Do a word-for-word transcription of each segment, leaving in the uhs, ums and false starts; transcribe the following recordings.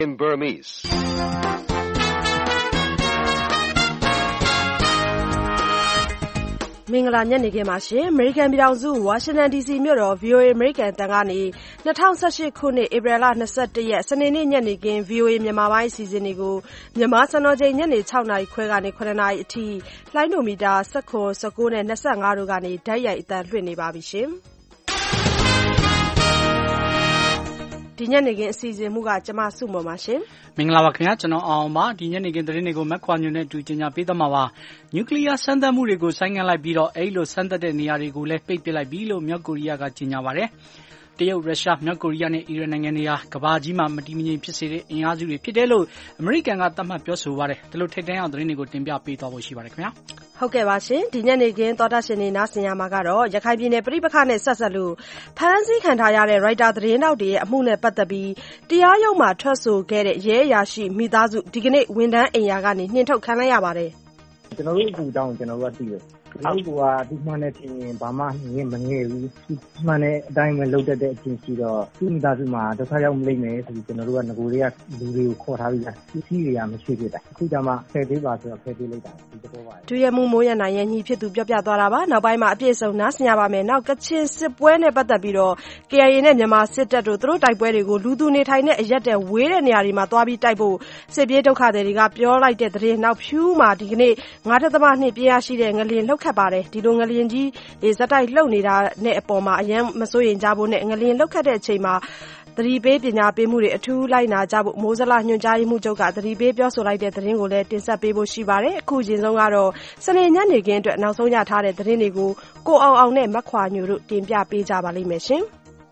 In Burmese. မင်္ဂလာညနေခင်းပါရှင်။ အမေရိကန်ပြည်ထောင်စုဝါရှင်တန်ဒီစီမြို့တော် ဗွီအိုအေ အမေရိကန်အသံကနေ၂၀၁၈ခုနှစ်ဧပြီလ၂၁ရက်စနေနေ့ညနေခင်း ဗွီအိုအေမြန်မာပိုင်းအစီအစဉ်တွေကိုမြန်မာစံတော်ချိန်ညနေ၆နာရီခွဲကနေ၇နာရီအထိလှိုင်းဒိုမီတာ၁၇ ၁၉နဲ့၂၅တို့ကနေတိုက်ရိုက်အသံလွှင့်နေပါပြီရှင်။ဒီညနေခင်းအစီအစဉ်မှုကကျမစုမော်ပါရှင်မင်္ဂလာပါခင်ဗျာကျွန်တော်အောင်ပါဒီညနေခင်းသတင်းတွေကိုမက်ခွာညွန့်နဲ့အတူကြီးညာပေးသွားမှာပါနျူကလ িয়ার စမ်းသပ်မှုတွေကိုဆိုင်းငံ့လိုက်ပြီးတော့အဲ့လိုစမ်းသပ်တဲ့နေရာတွေကိုလည်းပိတ်ပစ်လိုက်ပြီလို့မြောက်ကိုရီးယားကကြေညာပါတယ်တရုတ်ရုရှားမြောက်ကိုရီးယားနဲ့အီရန်နိုင်ငံတွေဟာကမ္ဘာကြီးမှာမတည်မငြိမ်ဖြစ်စေတဲ့အင်အားစုတွေဖြစ်တယ်လို့အမေရိကန်ကသတ်မှတ်ပြောဆိုပါတယ်ဒီလိုထိပ်တန်းအောင်သတင်းတွေကိုတင်ပြပေးသွားဖို့ရှိပါတယ်ခင်ဗျာဟုတ်ကဲ့ပါရှင်ဒီညနေခင်းသောတာရှင်တွေနားဆင်ရမှာကတော့ရခိုင်ပြည်နယ်ပြည်ပခါနဲ့ဆက်ဆက်လို့ဖမ်းဆီးခံထားရတဲ့ ရိုက်တာသတင်းတောက်တွေရဲ့အမှုနဲ့ပတ်သက်ပြီးတရားရုံးမှာထွက်ဆိုခဲ့တဲ့ရဲအရာရှိမိသားစုဒီကနေ့ဝန်ထမ်းအိမ်ယာကနေနှင်ထုတ်ခံလိုက်ရပါတယ်ကျွန်တော်တို့အကူတောင်းကျွန်တော်တို့ကသိတယ်ကျွန်တော်တို့ကဒီမှန်တဲ့ပြင်ဘာမှငင်းမငဲဘူးဒီမှန်တဲ့အတိုင်းပဲလုပ်တတ်တဲ့အချင်းရှိတော့သူ့မိသားစုမှာဒုက္ခရောက်မလိမ့်မယ်ဆိုပြီးကျွန်တော်တို့ကငကိုတွေကလူတွေကိုခေါ်ထားပြီးသားစီးစီးတွေကမရှိဖြစ်တာအခုကျမှဖယ်ပေးပါဆိုတော့ဖယ်ပေးလိုက်တာဒီတော့ပါဒူရမှုမိုးရနိုင်ရဲ့ညီဖြစ်သူပြောပြသွားတာပါနောက်ပိုင်းမှာအပြည့်စုံနားဆင်ရပါမယ်နောက်ကချင်စစ်ပွဲနဲ့ပတ်သက်ပြီးတော့ K I A နဲ့မြန်မာစစ်တပ်တို့သူတို့တိုက်ပွဲတွေကိုလူသူနေထိုင်တဲ့အရက်တဲ့ဝေးတဲ့နေရာတွေမှာသွားပြီးတိုက်ဖို့စစ်ပြေးဒုက္ခတွေတွေကပြောလိုက်တဲ့သတင်းနောက်ဖြူးမှာဒီကနေ့ငါးဒသမ နှစ်ပြည့်ရရှိတဲ့ငလျင်လှုပ်ခတ်ပါတယ်ဒီလိုငလျင်ကြီးဇက်တိုက်လှုပ်နေတာနဲ့အပေါ်မှာအရင်မစိုးရင်ကြဖို့နဲ့ငလျင်လှုပ်ခတ်တဲ့အချိန်မှာသတိပေးပညာပေးမှုတွေအထူးလိုက်နာကြဖို့မိုးစလညွှန်ကြားမှုချုပ်ကသတိပေးပြောဆိုလိုက်တဲ့သတင်းကိုလည်းတင်ဆက်ပေးဖို့ရှိပါတယ်အခုချိန်ဆုံးကတော့စနေညနေခင်းအတွက်နောက်ဆုံးရထားတဲ့သတင်းတွေကိုကိုအောင်အောင်နဲ့မခွာညိုတို့တင်ပြပေးကြပါလိမ့်မယ်ရှင်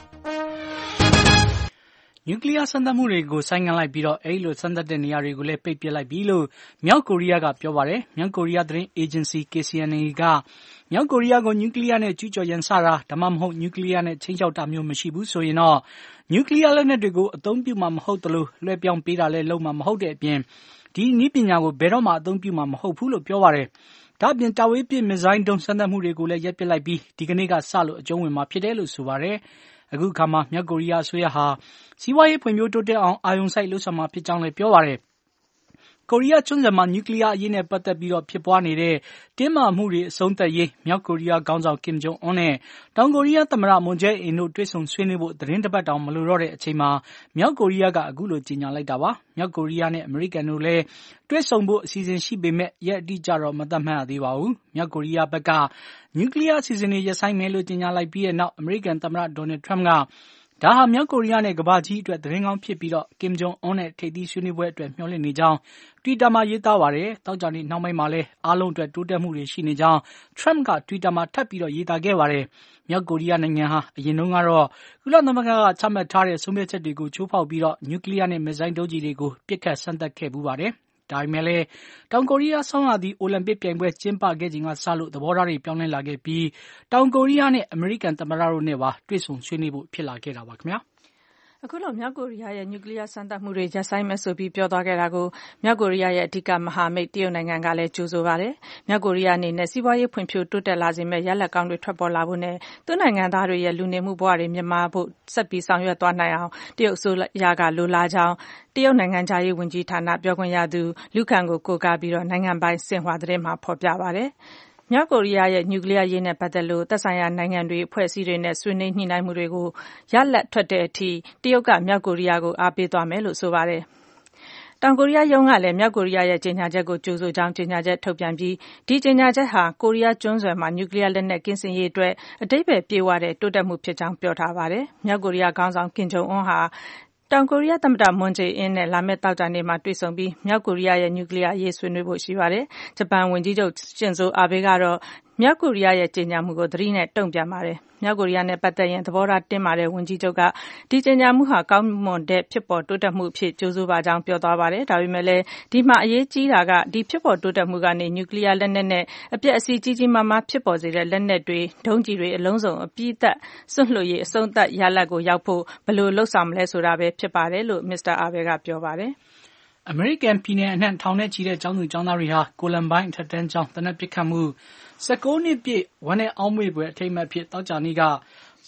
နျူကလ িয়ার စမ်းသပ်မှုတွေကိုဆိုင်းငံ့လိုက်ပြီးတော့အဲ့လိုစမ်းသပ်တဲ့နေရာတွေကိုလည်းပိတ်ပစ်လိုက်ပြီလို့မြောက်ကိုရီးယားကပြောပါတယ်မြောက်ကိုရီးယားသတင်းအေဂျင်စီ K C N A ကမြောက်ကိုရီးယားကိုနျူကလ িয়ার နဲ့ကျူးကျော်ရန်စတာဒါမှမဟုတ်နျူကလ িয়ার နဲ့ချင်းချောက်တာမျိုးမရှိဘူးဆိုရင်တော့နျူကလ িয়ার လက်နက်တွေကိုအသုံးပြုမှာမဟုတ်သလိုလွှဲပြောင်းပေးတာလည်းလုပ်မှာမဟုတ်တဲ့အပြင်ဒီနည်းပညာကိုဘယ်တော့မှအသုံးပြုမှာမဟုတ်ဘူးလို့ပြောပါတယ်ဒါ့အပြင်တာဝေးပစ်မစ်ဇိုင်းဒုံးစမ်းသပ်မှုတွေကိုလည်းရပ်ပစ်လိုက်ပြီးဒီကနေ့ကစလို့အကျုံးဝင်မှာဖြစ်တယ်လို့ဆိုပါတယ်အခုခါမှာမြောက်ကိုရီးယားအစိုးရဟာစီးပွားရေးဖွံ့ဖြိုးတိုးတက်အောင်အာရုံစိုက်လှုပ်ဆောင်မှာဖြစ်ကြောင်းလည်းပြောပါတယ်ကိုရီးယားကျွန်းဆွယ်မှာနျူကလ িয়ার အရေးနဲ့ပတ်သက်ပြီးတော့ဖြစ်ပွားနေတဲ့တင်းမာမှုတွေအဆုံးသတ်ရေးမြောက်ကိုရီးယားခေါင်းဆောင်ကင်ဂျုံအွန်းနဲ့တောင်ကိုရီးယားသမ္မတမွန်ဂျဲအင်တို့တွေ့ဆုံဆွေးနွေးဖို့သတင်းတစ်ပတ်တောင်မလိုတော့တဲ့အချိန်မှာမြောက်ကိုရီးယားကအခုလိုကြေညာလိုက်တာပါမြောက်ကိုရီးယားနဲ့အမေရိကန်တို့လည်းတွေ့ဆုံဖို့အစီအစဉ်ရှိပေမဲ့ရက်အတိအကျတော့မသတ်မှတ်ရသေးပါဘူးမြောက်ကိုရီးယားဘက်ကနျူကလ িয়ার အစီအစဉ်တွေရပ်ဆိုင်းမယ်လို့ကြေညာလိုက်ပြီးတဲ့နောက်အမေရိကန်သမ္မတဒေါ်နယ်ထရမ့်ကဒါဟာမြောက်ကိုရီးယားနဲ့ကမ္ဘာကြီးအတွက်သတင်းကောင်းဖြစ်ပြီးတော့ကင်ဂျုံအွန်းနဲ့ထိပ်သီးဆွေးနွေးပွဲအတွက်မျှော်လင့်နေကြောင်းတွီတာမှာရေးသားပါတယ်။တောက်ကြနေ့နောက်ပိုင်းမှာလည်းအားလုံးအတွက်တိုးတက်မှုတွေရှိနေကြောင်းထရမ့်ကတွီတာမှာထပ်ပြီးတော့ရေးသားခဲ့ပါတယ်။မြောက်ကိုရီးယားနိုင်ငံဟာအရင်တုန်းကတော့ကုလသမဂ္ဂကချမှတ်ထားတဲ့ဆုံးဖြတ်ချက်တွေကိုချိုးဖောက်ပြီးတော့နျူကလ িয়ার နဲ့မစ်ဇိုင်းဒုံးကျည်တွေကိုပစ်ခတ်စမ်းသပ်ခဲ့ပူးပါတယ်။ဒါပေမဲ့လည်းတောင်ကိုရီးယားဆောင်းရာသီအိုလံပစ်ပြိုင်ပွဲကျင်းပခဲ့ချိန်ကစလို့သဘောထားတွေပြောင်းလဲလာခဲ့ပြီးတောင်ကိုရီးယားနဲ့အမေရိကန်သမ္မတတို့နဲ့ပါတွေ့ဆုံဆွေးနွေးဖို့ဖြစ်လာခဲ့တာပါခင်ဗျာအခုလိုမြောက်ကိုရီးယားရဲ့နျူကလ িয়ার စမ်းသပ်မှုတွေရပ်ဆိုင်းမယ်ဆိုပြီးပြောသွားခဲ့တာကိုမြောက်ကိုရီးယားရဲ့အဓိကမဟာမိတ်တရုတ်နိုင်ငံကလည်းကြိုဆိုပါတယ်။မြောက်ကိုရီးယားအနေနဲ့စီးပွားရေးဖွံ့ဖြိုးတိုးတက်လာစေမဲ့ရလဒ်ကောင်းတွေထွက်ပေါ်လာဖို့နဲ့သူ့နိုင်ငံသားတွေရဲ့လူနေမှုဘဝတွေမြင့်မားဖို့ဆက်ပြီးဆောင်ရွက်သွားနိုင်အောင်တရုတ်အစိုးရကလိုလားကြောင်းတရုတ်နိုင်ငံခြားရေးဝန်ကြီးဌာနပြောခွင့်ရသူလူခန်ကိုကိုးကားပြီးတော့နိုင်ငံပိုင်ဆင်ဟွာသတင်းမှာဖော်ပြပါတယ်။မြောက်ကိုရီးယားရဲ့နျူကလ িয়ার ရေးနဲ့ပတ်သက်လို့သက်ဆိုင်ရာနိုင်ငံတွေအဖွဲ့အစည်းတွေနဲ့ဆွေးနွေးညှိနှိုင်းမှုတွေကိုရလဒ်ထွက်တဲ့အထိတရုတ်ကမြောက်ကိုရီးယားကိုအားပေးသွားမယ်လို့ဆိုပါတယ်။တောင်ကိုရီးယားရုံးကလည်းမြောက်ကိုရီးယားရဲ့ကြေညာချက်ကိုကြိုဆိုကြောင်းကြေညာချက်ထုတ်ပြန်ပြီးဒီကြေညာချက်ဟာကိုရီးယားကျွန်းဆွယ်မှာနျူကလ িয়ার လက်နက်ကင်းစင်ရေးအတွက်အဓိပ္ပာယ်ပြေဝတဲ့တိုးတက်မှုဖြစ်ကြောင်းပြောထားပါတယ်။မြောက်ကိုရီးယားခေါင်းဆောင်ကင်ဂျုံအွန်းဟာတောင်ကိုရီးယားသမ္မတမွန်ဂျေအင်းနဲ့လာမယ့်သောကြာနေ့မှာတွေ့ဆုံပြီးမြောက်ကိုရီးယားရဲ့နျူကလ িয়ার အရေးဆွေးနွေးဖို့ရှိပါတယ်။ဂျပန်ဝန်ကြီးချုပ်ရှင်ဇိုအာဘေးကတော့မြောက်ကိုရီးယားရဲ့ကြေညာမှုကိုသတိနဲ့တုံ့ပြန်ပါတယ်။မြောက်ကိုရီးယားနဲ့ပတ်သက်ရင်သဘောထားတင်းမာတဲ့ဝန်ကြီးချုပ်ကဒီကြေညာမှုဟာကောင်းမွန်တဲ့ဖြစ်ပေါ်တိုးတက်မှုအဖြစ်ကြိုဆိုပါကြောင်းပြောသွားပါတယ်။ဒါပေမဲ့လည်းဒီမှာအရေးကြီးတာကဒီဖြစ်ပေါ်တိုးတက်မှုကနေနျူကလ িয়ার လက်နက်နဲ့အပြည့်အစည်ကြီးကြီးမားမားဖြစ်ပေါ်စေတဲ့လက်နက်တွေဒုံးကျည်တွေအလုံးစုံအပြည့်အသက်စွန့်လွှတ်ရေးအဆုံးသတ်ရလဒ်ကိုရောက်ဖို့ဘယ်လိုလှုပ်ဆောင်မလဲဆိုတာပဲဖြစ်ပါတယ်လို့မစ္စတာအာဘေကပြောပါတယ်။အမေရိကန်ပြည်နယ်အနှံ့ထောင်နဲ့ချီတဲ့ကျောင်းသူကျောင်းသားတွေဟာကိုလံဘိုင်းအထက်တန်းကျောင်းတနက်ပစ်ခတ်မှု၁၉နှစ်ပြည့်ဝမ်းနဲ့အောင်းမေ့ပွဲအထိမ်းအမှတ်ဖြစ်သောကြာနေ့က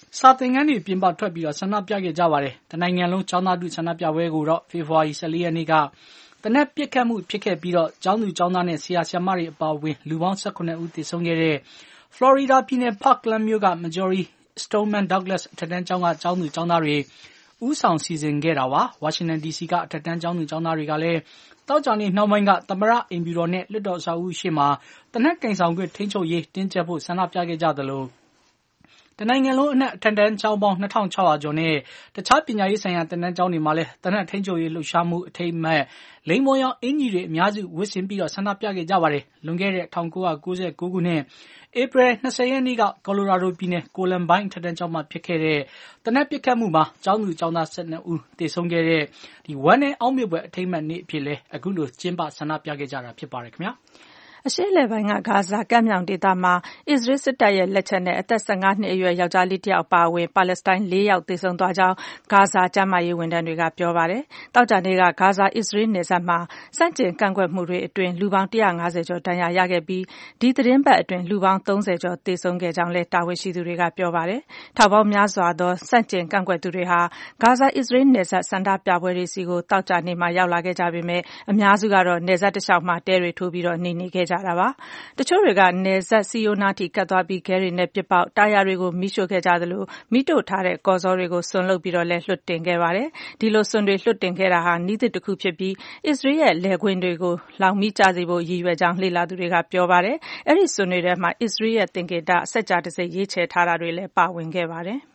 စာသင်ခန်းတွေပြင်ပထွက်ပြီးတော့ဆန္ဒပြခဲ့ကြပါတယ်။တနိုင်ငံလုံးကျောင်းသားထုဆန္ဒပြပွဲကိုတော့ဖေဖော်ဝါရီလ ၁၄ ရက်နေ့ကတနက်ပစ်ခတ်မှုဖြစ်ခဲ့ပြီးတော့ကျောင်းသူကျောင်းသားနဲ့ဆရာဆရာမတွေအပါအဝင်လူပေါင်း ၁၇ ဦးသေဆုံးခဲ့တဲ့ Florida ပြည်နယ် Parkland မြို့က Marjory Stoneman Douglas အထက်တန်းကျောင်းကကျောင်းသူကျောင်းသားတွေဦးဆောင်စီစဉ်ခဲ့တာပါ။ ဝါရှင်တန် ဒီစီကအထက်တန်းကျောင်းသူကျောင်းသားတွေကလည်းသောကြာနေ့နှောင်းပိုင်းကသမ္မတအိမ်ဖြူတော်နဲ့လွှတ်တော်အဆောက်အဦရှေ့မှာသေနတ်ကိုင်ဆောင်ခွင့်ထိန်းချုပ်ရေးတင်းကျပ်ဖို့ဆန္ဒပြခဲ့ကြသလိုတနိုင်ငံလုံးအနှံ့အထက်တန်းကျောင်းပေါင်း ၂၆၀၀ ကျော်နဲ့တခြားပညာရေးဆိုင်ရာသင်တန်းကျောင်းတွေမှာလည်းသေနတ်ထိန်းချုပ်ရေးလှုပ်ရှားမှုအထိမ်းအမှတ်လိင်ပေါ်ရောင်အင်ကြီးတွေအများစုဝတ်ဆင်ပြီးတော့ဆန္ဒပြခဲ့ကြပါတယ်။လွန်ခဲ့တဲ့၁၉၉၉ ခုနှစ်ဧပြီလ ၂၀ ရက်နေ့ကကော်လိုရာဒိုပြည်နယ် Columbine အထက်တန်းကျောင်းမှာဖြစ်ခဲ့တဲ့သေနတ်ပစ်ခတ်မှုမှာကျောင်းသူကျောင်းသား ၁၂ ဦးသေဆုံးခဲ့တဲ့ဒီဝမ်းနဲ့အောက်မေ့ပွဲအထိမ်းအမှတ်နေ့အဖြစ်လဲအခုလိုကျင်းပဆန္ဒပြခဲ့ကြတာဖြစ်ပါတယ်ခင်ဗျာ။အရှေ့အလယ်ပိုင်းကဂါဇာကမ်းမြောင်ဒေသမှာအစ္စရေးစစ်တပ်ရဲ့လက်ချက်နဲ့အသက် ၁၅ နှစ်အရွယ်ယောက်ျားလေးတစ်ယောက်အပါအဝင်ပါလက်စတိုင်းလေးယောက်သေဆုံးသွားကြောင်းဂါဇာကျန်းမာရေးဝန်ထမ်းတွေကပြောပါတယ်။သောကြာနေ့ကဂါဇာအစ္စရေးနယ်စပ်မှာစန့်ကျင်ကန့်ကွက်မှုတွေအတွင်းလူပေါင်း ၁၅၀ ကျော်ဒဏ်ရာရခဲ့ပြီးဒီသတင်းပတ်အတွင်းလူပေါင်း ၃၀ ကျော်သေဆုံးခဲ့ကြောင်းလည်းတာဝန်ရှိသူတွေကပြောပါတယ်။ထောင်ပေါင်းများစွာသောစန့်ကျင်ကန့်ကွက်သူတွေဟာဂါဇာအစ္စရေးနယ်စပ်ဆန္ဒပြပွဲတွေစီကိုသောကြာနေ့မှာရောက်လာခဲ့ကြပေမဲ့အများစုကတော့နယ်စပ်တစ်လျှောက်မှာတဲတွေထိုးပြီးတော့နေနေခဲ့ကြတာပါ။တချို့တွေကနယ်စပ်စီယိုနာတီကတ်သွားပြီးခဲတွေနဲ့ပစ်ပေါက်တာယာတွေကိုမိရှို့ခဲ့ကြသလိုမိတို့ထားတဲ့ကော်စောတွေကိုဆွန်လုပ်ပြီးတော့လည်းလွှတ်တင်ခဲ့ပါတယ်။ဒီလိုဆွန်တွေလွှတ်တင်ခဲ့တာဟာနည်းသစ်တစ်ခုဖြစ်ပြီးအစ္စရေးရဲ့လယ်ကွင်းတွေကိုလောင်မိကြစေဖို့ရည်ရွယ်ကြောင်းလေ့လာသူတွေကပြောပါတယ်။အဲ့ဒီဆွန်တွေထဲမှာအစ္စရေးရဲ့သင်္ကေတစัจ जा တစိရေးချယ်ထားတာတွေလည်းပါဝင်ခဲ့ပါတယ်။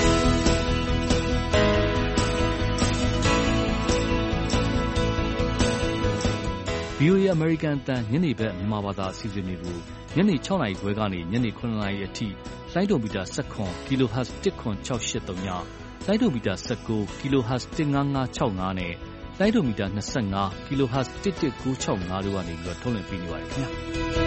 ဗွီအိုအေ American အသံညနေဘက်မြန်မာဘာသာအစီအစဉ်တွေကိုညနေ ၆ နာရီခွဲကနေညနေ ၇ နာရီအထိလိုင်းဒိုမီတာ ၁၇ kHz ၁၇၆၈၃ ညလိုင်းဒိုမီတာ ၁၉ kHz ၁၅၅၆၅နဲ့လိုင်းဒိုမီတာ ၂၅ kHz ၁၁၉၆၅တို့ကနေပြီးတော့ထုတ်လွှင့်ပေးနေပါတယ်ခင်ဗျာ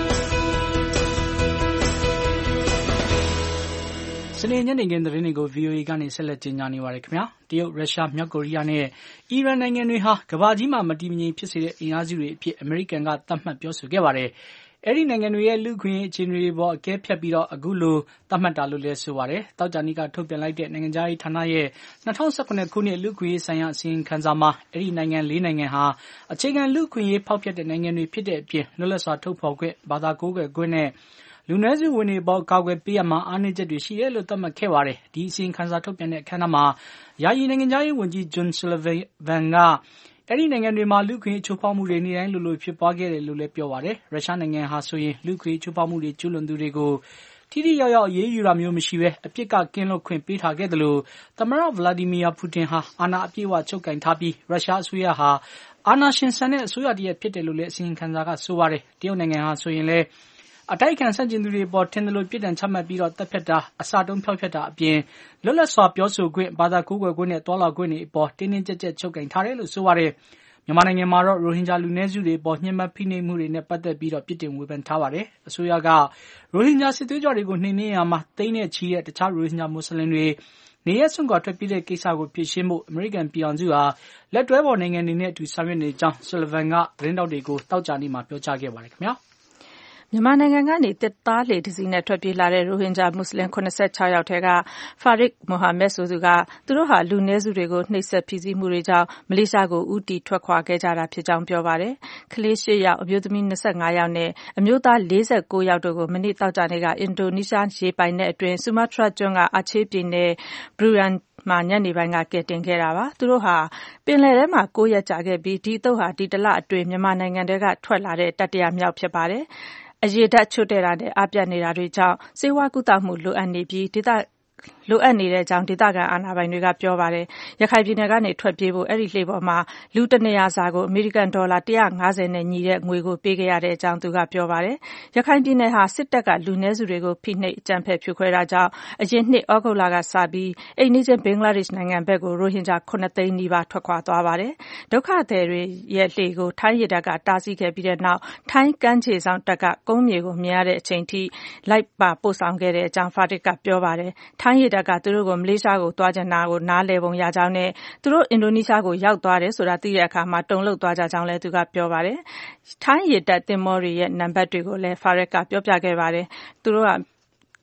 စနေညနေခင်းသတင်းတွေကို ဗွီအိုအေ ကနေဆက်လက်ကြေညာနေပါတယ်ခင်ဗျာ။တရုတ်၊ရုရှား၊မြောက်ကိုရီးယားနဲ့အီရန်နိုင်ငံတွေဟာကမ္ဘာကြီးမှာမတည်မငြိမ်ဖြစ်စေတဲ့အင်အားစုတွေအဖြစ်အမေရိကန်ကသတ်မှတ်ပြောဆိုခဲ့ပါတယ်။အဲဒီနိုင်ငံတွေရဲ့လူ့အခွင့်အရေးအခြေအနေတွေပေါ်အကဲဖြတ်ပြီးတော့အခုလိုသတ်မှတ်တာလို့လည်းဆိုပါတယ်။သောကြာနေ့ကထုတ်ပြန်လိုက်တဲ့နိုင်ငံခြားရေးဌာနရဲ့၂၀၁၇ ခုနှစ်လူ့အခွင့်အရေးဆိုင်ရာအစီရင်ခံစာမှာအဲဒီနိုင်ငံလေးနိုင်ငံဟာအခြေခံလူ့အခွင့်အရေးဖောက်ဖျက်တဲ့နိုင်ငံတွေဖြစ်တဲ့အပြင်လွတ်လပ်စွာထုတ်ဖော်ခွင့်၊ဘာသာကိုးကွယ်ခွင့်နဲ့လူနည်းစုဝင်တွေပေါ်ကာကွယ်ပေးရမှာအားနည်းချက်တွေရှိတယ်လို့သတ်မှတ်ခဲ့ပါတယ်။ဒီအစီရင်ခံစာထုတ်ပြန်တဲ့အခမ်းအနားမှာယာယီနိုင်ငံခြားရေးဝန်ကြီး John Sullivan ကအဲဒီနိုင်ငံတွေမှာလူ့အခွင့်အရေးချိုးဖောက်မှုတွေနေ့တိုင်းလိုလိုဖြစ်ပွားခဲ့တယ်လို့လည်းပြောပါတယ်။ရုရှားနိုင်ငံဟာဆိုရင်လူ့အခွင့်အရေးချိုးဖောက်မှုတွေကျူးလွန်သူတွေကိုထိထိရောက်ရောက်အရေးယူတာမျိုးမရှိဘဲအပြစ်ကကင်းလွတ်ခွင့်ပေးထားခဲ့တယ်လို့သမ္မတ Vladimir Putin ဟာအာဏာအပြည့်အဝချုပ်ကိုင်ထားပြီးရုရှားအစိုးရဟာအာဏာရှင်ဆန်တဲ့အစိုးရတရပ်ဖြစ်တယ်လို့လည်းအစီရင်ခံစာကဆိုပါတယ်။တရုတ်နိုင်ငံဟာဆိုရင်လည်းအတိုက်အခံဆန့်ကျင်သူတွေပေါ်ထင်သလိုပြစ်ဒဏ်ချမှတ်ပြီးတော့တပ်ဖြတ်တာအစတုံးဖျောက်ဖျက်တာအပြင်လွတ်လပ်စွာပြောဆိုခွင့်ဘာသာကိုးကွယ်ခွင့်နဲ့တွာလာခွင့်တွေအပေါ်တင်းတင်းကြပ်ကြပ်ချုပ်ကိုင်ထားတယ်လို့ဆိုပါတယ်။မြန်မာနိုင်ငံမှာတော့ရိုဟင်ဂျာလူနည်းစုတွေအပေါ်ညှဉ်းပန်းဖိနှိပ်မှုတွေနဲ့ပတ်သက်ပြီးတော့ပြစ်တင်ဝေဖန်ထားပါတယ်။အစိုးရကရိုဟင်ဂျာစစ်သွေးကြွတွေကိုနှိမ်နင်းရမှာသိန်းနဲ့ချီတဲ့တခြားရိုဟင်ဂျာမွတ်စလင်တွေနေရစွန့်ခွာထွက်ပြေးတဲ့ကိစ္စကိုဖြေရှင်းဖို့အမေရိကန်ပြည်ထောင်စုဟာလက်တွဲပေါ်နိုင်ငံတွေနဲ့အတူဆောင်ရွက်နေကြောင်း Sullivan ကသတင်းတောက်တွေကိုတောက်ကြနေ့မှာပြောကြားခဲ့ပါတယ်ခင်ဗျာ။မြန်မာနိုင်ငံကနေတစ်သားလှေတစ်စီးနဲ့ထွက်ပြေးလာတဲ့ရိုဟင်ဂျာမွတ်စလင်၇၆ယောက်ထဲက Farid Mohammed ဆိုသူကသူတို့ဟာလူနည်းစုတွေကိုနှိပ်စက်ဖိစီးမှုတွေကြောင့်မလေးရှားကိုဦးတည်ထွက်ခွာခဲ့ကြတာဖြစ်ကြောင်းပြောပါတယ်။ကလေး၈ယောက်အမျိုးသမီး၂၅ယောက်နဲ့အမျိုးသား၄၉ယောက်တို့ကိုမနေ့သောကြာနေ့ကအင်ဒိုနီးရှားရေပိုင်နက်အတွင်းဆူမားတြားကျွန်းကအာချေးပြည်နယ် Buranမှာညနေပိုင်းကကယ်တင်ခဲ့တာပါ။သူတို့ဟာပင်လယ်ထဲမှာ၉ရက်ကြာခဲ့ပြီးဒီအသုတ်ဟာဒီတလအတွင်းမြန်မာနိုင်ငံထဲကထွက်လာတဲ့တတိယမြောက်ဖြစ်ပါတယ်။အရေဓာတ်ချို့တဲ့တာနဲ့အပြတ်နေတာတွေကြောင့်ဆေးဝါးကုသမှုလိုအပ်နေပြီးဒေသလိုအပ်နေတဲ့အကြောင်းဒေသခံအာဏာပိုင်တွေကပြောပါတယ်။ရခိုင်ပြည်နယ်ကနေထွက်ပြေးဖို့အဲ့ဒီလှေပေါ်မှာလူတနေရာစာကိုအမေရိကန်ဒေါ်လာ၁၅၀နဲ့ညီတဲ့ငွေကိုပေးခဲ့ရတဲ့အကြောင်းသူကပြောပါတယ်။ရခိုင်ပြည်နယ်ဟာစစ်တပ်ကလူနည်းစုတွေကိုဖိနှိပ်အကြမ်းဖက်ဖြိုခွဲတာကြောင့်အရင်နှစ်ဩဂုတ်လကစပြီးအိမ်နီးချင်းဘင်္ဂလားဒေ့ရှ်နိုင်ငံဘက်ကိုရိုဟင်ဂျာ၇သိန်းနီးပါးထွက်ခွာသွားပါတယ်။ဒုက္ခသည်တွေရဲ့လှေကိုထိုင်းရေတပ်ကတားဆီးခဲ့ပြီးတဲ့နောက်ထိုင်းကမ်းခြေစောင့်တပ်ကကုန်းမြေကိုမြင်ရတဲ့အချိန်ထိလိုက်ပါပို့ဆောင်ခဲ့တဲ့အကြောင်းဖာတစ်ကပြောပါတယ်။ထိုင်းရေတပ်ကသူတို့ကိုမလေးရှားကိုသွားကြတာကိုနားလည်ပုံရကြောင်းနဲ့သူတို့အင်ဒိုနီးရှားကိုရောက်သွားတယ်ဆိုတာသိတဲ့အခါမှာတုန်လှုပ်သွားကြကြောင်းလည်းသူကပြောပါတယ်။ထိုင်းရေတပ်သင်္ဘောတွေရဲ့နံပါတ်တွေကိုလည်းဖာရက်ကပြောပြခဲ့ပါတယ်။သူတို့ကသူ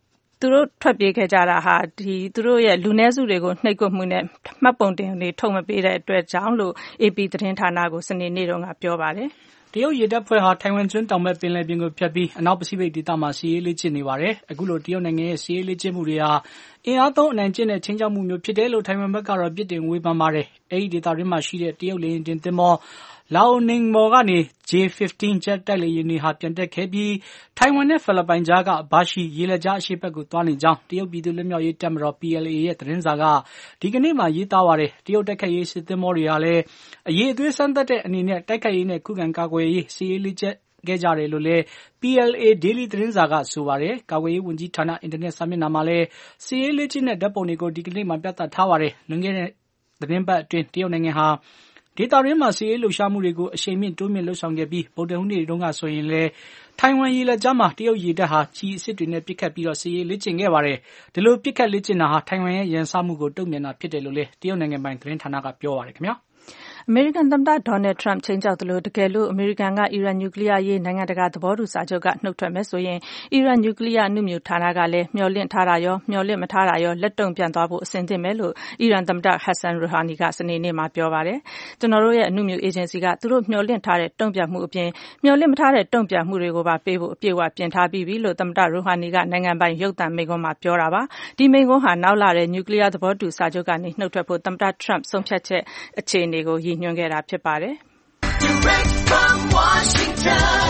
သူတို့ထွက်ပြေးခဲ့ကြတာဟာဒီသူတို့ရဲ့လူနည်းစုတွေကိုနှိပ်ကွပ်မှုနဲ့မှတ်ပုံတင်တွေထုတ်မပေးတဲ့အတွက်ကြောင့်လို့ အေပီ သတင်းဌာနကိုစနေနေ့တုန်းကပြောပါတယ်တရုတ်ရေတပ်ဖွဲ့ဟာထိုင်ဝမ်ကျွန်းတောင်ဘက်ပင်လယ်ပြင်ကိုဖြတ်ပြီးအနောက်ပစိဖိတ်ဒေသမှာစီးရေးလေ့ကျင့်နေပါတယ်။အခုလိုတရုတ်နိုင်ငံရဲ့စီးရေးလေ့ကျင့်မှုတွေဟာအင်အားသုံးအနိုင်ကျင့်တဲ့ချင်းချောက်မှုမျိုးဖြစ်တယ်လို့ထိုင်ဝမ်ဘက်ကတော့ပြစ်တင်ဝေဖန်ပါတယ်။အဲဒီဒေသတွင်းမှာရှိတဲ့တရုတ်လေယာဉ်တင်သင်္ဘောလာအိုနင်မော်ကနေ ဂျေ ဖစ်တင်း ဂျက်တိုက်လေယာဉ်တွေဟာပြန်တက်ခဲ့ပြီးထိုင်ဝမ်နဲ့ဖိလစ်ပိုင်ကြားကဘာရှီရေလက်ကြားအရှေ့ဘက်ကိုသွားနေကြောင်းတရုတ်ပြည်သူ့လွတ်မြောက်ရေးတပ်မတော် ပီ အယ် အေ ရဲ့သတင်းစာကဒီကနေ့မှရေးသားပါတယ်။တရုတ်တိုက်ခိုက်ရေးစစ်သင်္ဘောတွေဟာလည်းအရေးအသွေးစမ်းသပ်တဲ့အနေနဲ့တိုက်ခိုက်ရေးနဲ့ခုခံကာကွယ်ရေးစီးရေးလေ့ကျင့်ခဲ့ကြတယ်လို့လည်း ပီ အယ် အေ Daily သတင်းစာကဆိုပါတယ်။ကာကွယ်ရေးဝန်ကြီးဌာနအင်တာနက်စာမျက်နှာမှာလည်းစီးရေးလေ့ကျင့်တဲ့ဓာတ်ပုံတွေကိုဒီကနေ့မှပြသထားပါတယ်။လွန်ခဲ့တဲ့သတင်းပတ်အတွင်းတရုတ်နိုင်ငံဟာဒေသတွင်းမှာစီးရေးလှုပ်ရှားမှုတွေကိုအရှိန်မြင့်တိုးမြင့်လှုပ်ဆောင်ခဲ့ပြီးဗုဒ္ဓဟူးနေ့တုန်းကဆိုရင်လည်းထိုင်ဝမ်ရေလက်ကြားမှာတရုတ်ရေတပ်ဟာကျည်အစစ်တွေနဲ့ပစ်ခတ်ပြီးတော့စီးရေးလေ့ကျင့်ခဲ့ပါတယ်။ဒီလိုပစ်ခတ်လေ့ကျင့်တာဟာထိုင်ဝမ်ရဲ့ရန်စမှုကိုတုံ့ပြန်တာဖြစ်တယ်လို့လည်းတရုတ်နိုင်ငံပိုင်သတင်းဌာနကပြောပါတယ်ခင်ဗျာ။အမေရိကန်သမ္မတဒေါ်နယ်ထရမ့်ချိန်ချောက်သလိုတကယ်လို့အမေရိကန်ကအီရန်နျူကလ িয়ার ရေးနိုင်ငံတကာသဘောတူစာချုပ်ကနှုတ်ထွက်မယ်ဆိုရင်အီရန်နျူကလ িয়ার အနုမြူဌာနကလည်းမျှော်လင့်ထားတာရောမျှော်လင့်မထားတာရောလက်တုံ့ပြန်သွားဖို့အဆင်သင့်မယ်လို့အီရန်သမ္မတဟက်ဆန်ရူဟာနီကစနေနေ့မှာပြောပါတယ်။ကျွန်တော်တို့ရဲ့အနုမြူအေဂျင်စီကသူတို့မျှော်လင့်ထားတဲ့တုံ့ပြန်မှုအပြင်မျှော်လင့်မထားတဲ့တုံ့ပြန်မှုတွေကိုပါပေးဖို့အပြည့်အဝပြင်ထားပြီးပြီလို့သမ္မတရူဟာနီကနိုင်ငံပိုင်ရုပ်သံမိန့်ခွန်းမှာပြောတာပါ။ဒီမိန့်ခွန်းဟာနောက်လာတဲ့နျူကလ িয়ার သဘောတူစာချုပ်ကနေနှုတ်ထွက်ဖို့သမ္မတထရမ့်ဆုံးဖြတ်ချက်အခြေအနေကိုရည်ညွှန်းခဲ့တာဖြစ်ပါတယ် Direct from Washington,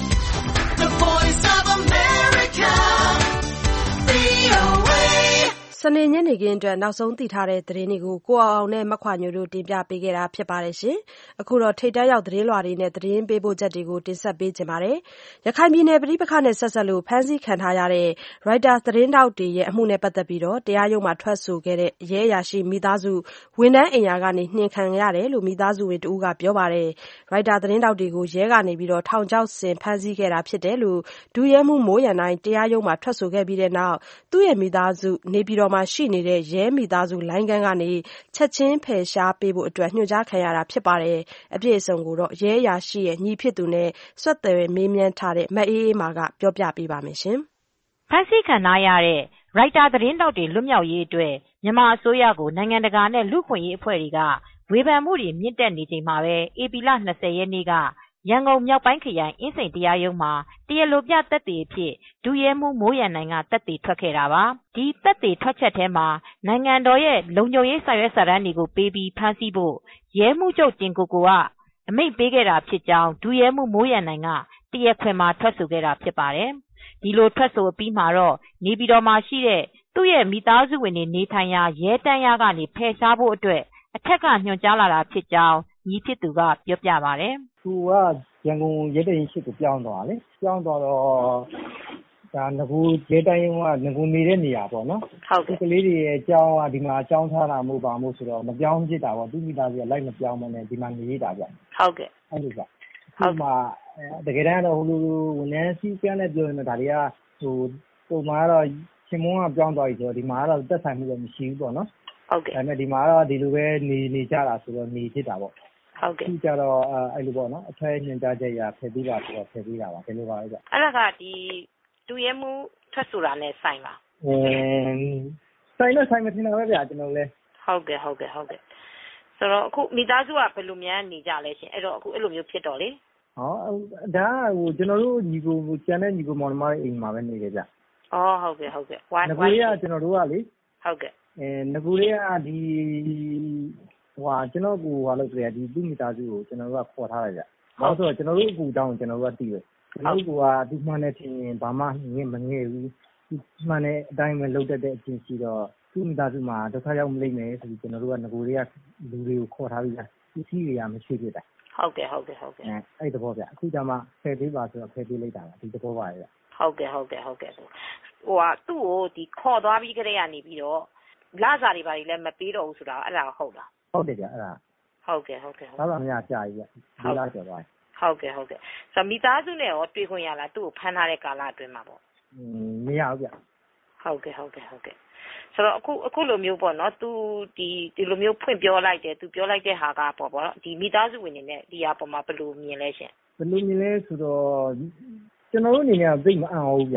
the voice of America, ဗွီအိုအေစနေညနေခင်းအတွက်နောက်ဆုံးသိထားတဲ့သတင်းတွေကိုကိုအောင်နဲ့မခွာညိုတို့တင်ပြပေးခဲ့တာဖြစ်ပါတယ်ရှင်။အခုတော့ထိတ်တန့်ရောက်သတင်းလွှာတွေနဲ့သတင်းပေးပို့ချက်တွေကိုတင်ဆက်ပေးကြပါမယ်။ရခိုင်ပြည်နယ်ပြည်ပခါနဲ့ဆက်ဆက်လို့ဖမ်းဆီးခံထားရတဲ့ Reuters သတင်းတောက်တွေရဲ့အမှုနဲ့ပတ်သက်ပြီးတော့တရားရုံးမှာထွက်ဆိုခဲ့တဲ့ရဲအရာရှိမိသားစုဝန်ထမ်းအိမ်ယာကနေနှင်ခံရတယ်လို့မိသားစုဝင်တဦးကပြောပါတယ်။ Reuters သတင်းတောက်တွေကိုရဲကနေပြီးတော့ထောင်ချောက်ဆင်ဖမ်းဆီးခဲ့တာဖြစ်တယ်လို့ဒုရဲမှုမိုးရန်တိုင်းတရားရုံးမှာထွက်ဆိုခဲ့ပြီးတဲ့နောက်သူ့ရဲ့မိသားစုနေပြည်တော်မှာရှိနေတဲ့ရဲမိသားစုလိုင်းကန်းကနေချက်ချင်းဖယ်ရှားပေးဖို့အတွက်ညွှန်ကြားခံရတာဖြစ်ပါတယ်။အပြည့်အစုံကိုတော့ရဲအရာရှိရဲ့ညီဖြစ်သူနဲ့ဆက်သွယ်မေးမြန်းထားတဲ့မအေးအေးမာကပြောပြပေးပါမယ်ရှင်။ဖမ်းဆီးခံထားရတဲ့ Reuters သတင်းတောက်တွေလွတ်မြောက်ရေးအတွက်မြန်မာအစိုးရကိုနိုင်ငံတကာနဲ့လူ့အခွင့်အရေးအဖွဲ့တွေကဝေဖန်မှုတွေမြင့်တက်နေချိန်မှာပဲဧပြီလ၂၀ရက်နေ့ကရန်ကုန်မြောက်ပိုင်းခရိုင်အင်းစိန်တရားရုံးမှာတရားလိုပြသက်သေအဖြစ်ဒုရဲမှုမိုးရန်နိုင်ကသက်သေထွက်ခဲ့တာပါဒီသက်သေထွက်ချက်ထဲမှာနိုင်ငံတော်ရဲ့လုံခြုံရေးစာရွက်စာတမ်းတွေကိုပေးပြီးဖမ်းဆီးဖို့ရဲမှုချုပ်တင်ကိုကိုကအမိန့်ပေးခဲ့တာဖြစ်ကြောင်းဒုရဲမှုမိုးရန်နိုင်ကတရားခွင်မှာထွက်ဆိုခဲ့တာဖြစ်ပါတယ်ဒီလိုထွက်ဆိုအပြီးမှာတော့နေပြည်တော်မှာရှိတဲ့သူ့ရဲ့မိသားစုဝင်တွေနေထိုင်ရာရဲတန်းရကနေဖယ်ရှားဖို့အတွက်အထက်ကညွှန်ကြားလာတာဖြစ်ကြောင်းညီဖြစ်သူကပြောပြပါတယ်သူကရန်ကုန်ရဲတပ်ရင်းရှိကိုပြောင်းသွားတယ်ပြောင်းသွားတော့ဒါငကူရဲတပ်ရင်းကငကူနေတဲ့နေရာပေါ့နော်ဟုတ်ကဲ့ကလေးတွေရဲ့အကြောင်းကဒီမှာအကြောင်းထားတာမဟုတ်ပါဘူးဆိုတော့မပြောင်းဖြစ်တာပေါ့သူမိသားစုကလိုက်မပြောင်းမနဲ့ဒီမှာနေရတာဗျဟုတ်ကဲ့အဲ့လိုကဟုတ်မှာတကယ်တမ်းတော့ဟိုလိုဝန်ထမ်းစီးပြန်နဲ့ပြောရင်တော့ဒါတွေကဟိုပုံမှာတော့ရှင်မုန်းကပြောင်းသွားပြီဆိုတော့ဒီမှာတော့သက်ဆိုင်မှုတော့မရှိဘူးပေါ့နော်ဟုတ်ကဲ့ဒါပေမဲ့ဒီမှာတော့ဒီလိုပဲနေနေကြတာဆိုတော့နေဖြစ်တာပေါ့ဟုတ်ကဲ့ဒီကြတော့အဲ့လိုပေါ့နော်အထက်ညွှန်ကြားချက်ရဖယ်ပေးပါဆိုတော့ဖယ်ပေးတာပါဒီလိုပါပဲဗျအဲ့ဒါကဒီဒုရဲမှုထွက်ဆိုတာနဲ့ဆိုင်ပါအင်းဆိုင်တော့ဆိုင်မတင်တော့ဗျာကျွန်တော်လည်းဟုတ်ကဲ့ဟုတ်ကဲ့ဟုတ်ကဲ့ဆိုတော့အခုမိသားစုကဘယ်လိုများနေကြလဲရှင်အဲ့တော့အခုအဲ့လိုမျိုးဖြစ်တော့လေဟောဒါဟိုကျွန်တော်တို့ညီကိုကျန်တဲ့ညီကိုမောင်နှမအိမ်မှာပဲနေကြဗျအော်ဟုတ်ကဲ့ဟုတ်ကဲ့ဝိုင်းဝိုင်းကကျွန်တော်တို့ကလေဟုတ်ကဲ့အဲငကူလေးကဒီဟိုကျွန်တော်ကိုဟာလို့ပြောဒီသူ့မိသားစုကိုကျွန်တော်တို့ကခေါ်ထားလိုက်ကြ။ဘာလို့ဆိုတော့ကျွန်တော်တို့အကူတောင်းကျွန်တော်တို့ကတည်ပဲ။ကျွန်တော်တို့ကဒီမှန်တဲ့ထင်ရင်ဘာမှငင်မငယ်ဘူး။ဒီမှန်တဲ့အတိုင်းပဲလုပ်တတ်တဲ့အချင်းရှိတော့သူ့မိသားစုမှာဒုက္ခရောက်မလိမ့်မယ်ဆိုပြီးကျွန်တော်တို့ကငကူလေးကလူတွေကိုခေါ်ထားပြီးသား။ဒီစီးတွေကမရှိဖြစ်တာ။ဟုတ်ကဲ့ဟုတ်ကဲ့ဟုတ်ကဲ့။အဲ့ဒီဘောဗျ။အခုကျမှဖယ်ပေးပါဆိုတော့ဖယ်ပေးလိုက်တာပါဒီတဘောပါရဲ့။ဟုတ်ကဲ့ဟုတ်ကဲ့ဟုတ်ကဲ့။ဟိုကသူ့ကိုဒီခေါ်သွားပြီးကြတဲ့ကနေပြီးတော့လာစားတွေပါလည်းမပေးတော့ဘူးဆိုတာအဲ့ဒါဟုတ်လားဟုတ်တယ်ဗျအဲ့ဒါဟုတ်ကဲ့ဟုတ်ကဲ့ဟုတ်ပါမများကြာကြီးဗျဒီလားကျော်သွားဟုတ်ကဲ့ဟုတ်ကဲ့ဆိုမိသားစုနဲ့ရောတွေ့ခွင့်ရလားသူ့ကိုဖမ်းထားတဲ့ကာလအတွင်းမှာပေါ့อืมမရဘူးဗျဟုတ်ကဲ့ဟုတ်ကဲ့ဟုတ်ကဲ့ဆိုတော့အခုအခုလိုမျိုးပေါ့နော်သူဒီဒီလိုမျိုးဖွင့်ပြောလိုက်တယ်သူပြောလိုက်တဲ့ဟာကပေါ့ပေါ့ဒီမိသားစုဝင်တွေနဲ့ဒီဟာပေါ်မှာဘယ်လိုမြင်လဲရှင်ဘယ်လိုမြင်လဲဆိုတော့ကျွန်တော်တို့အနေနဲ့သိမအံ့ဩဘူးဗျ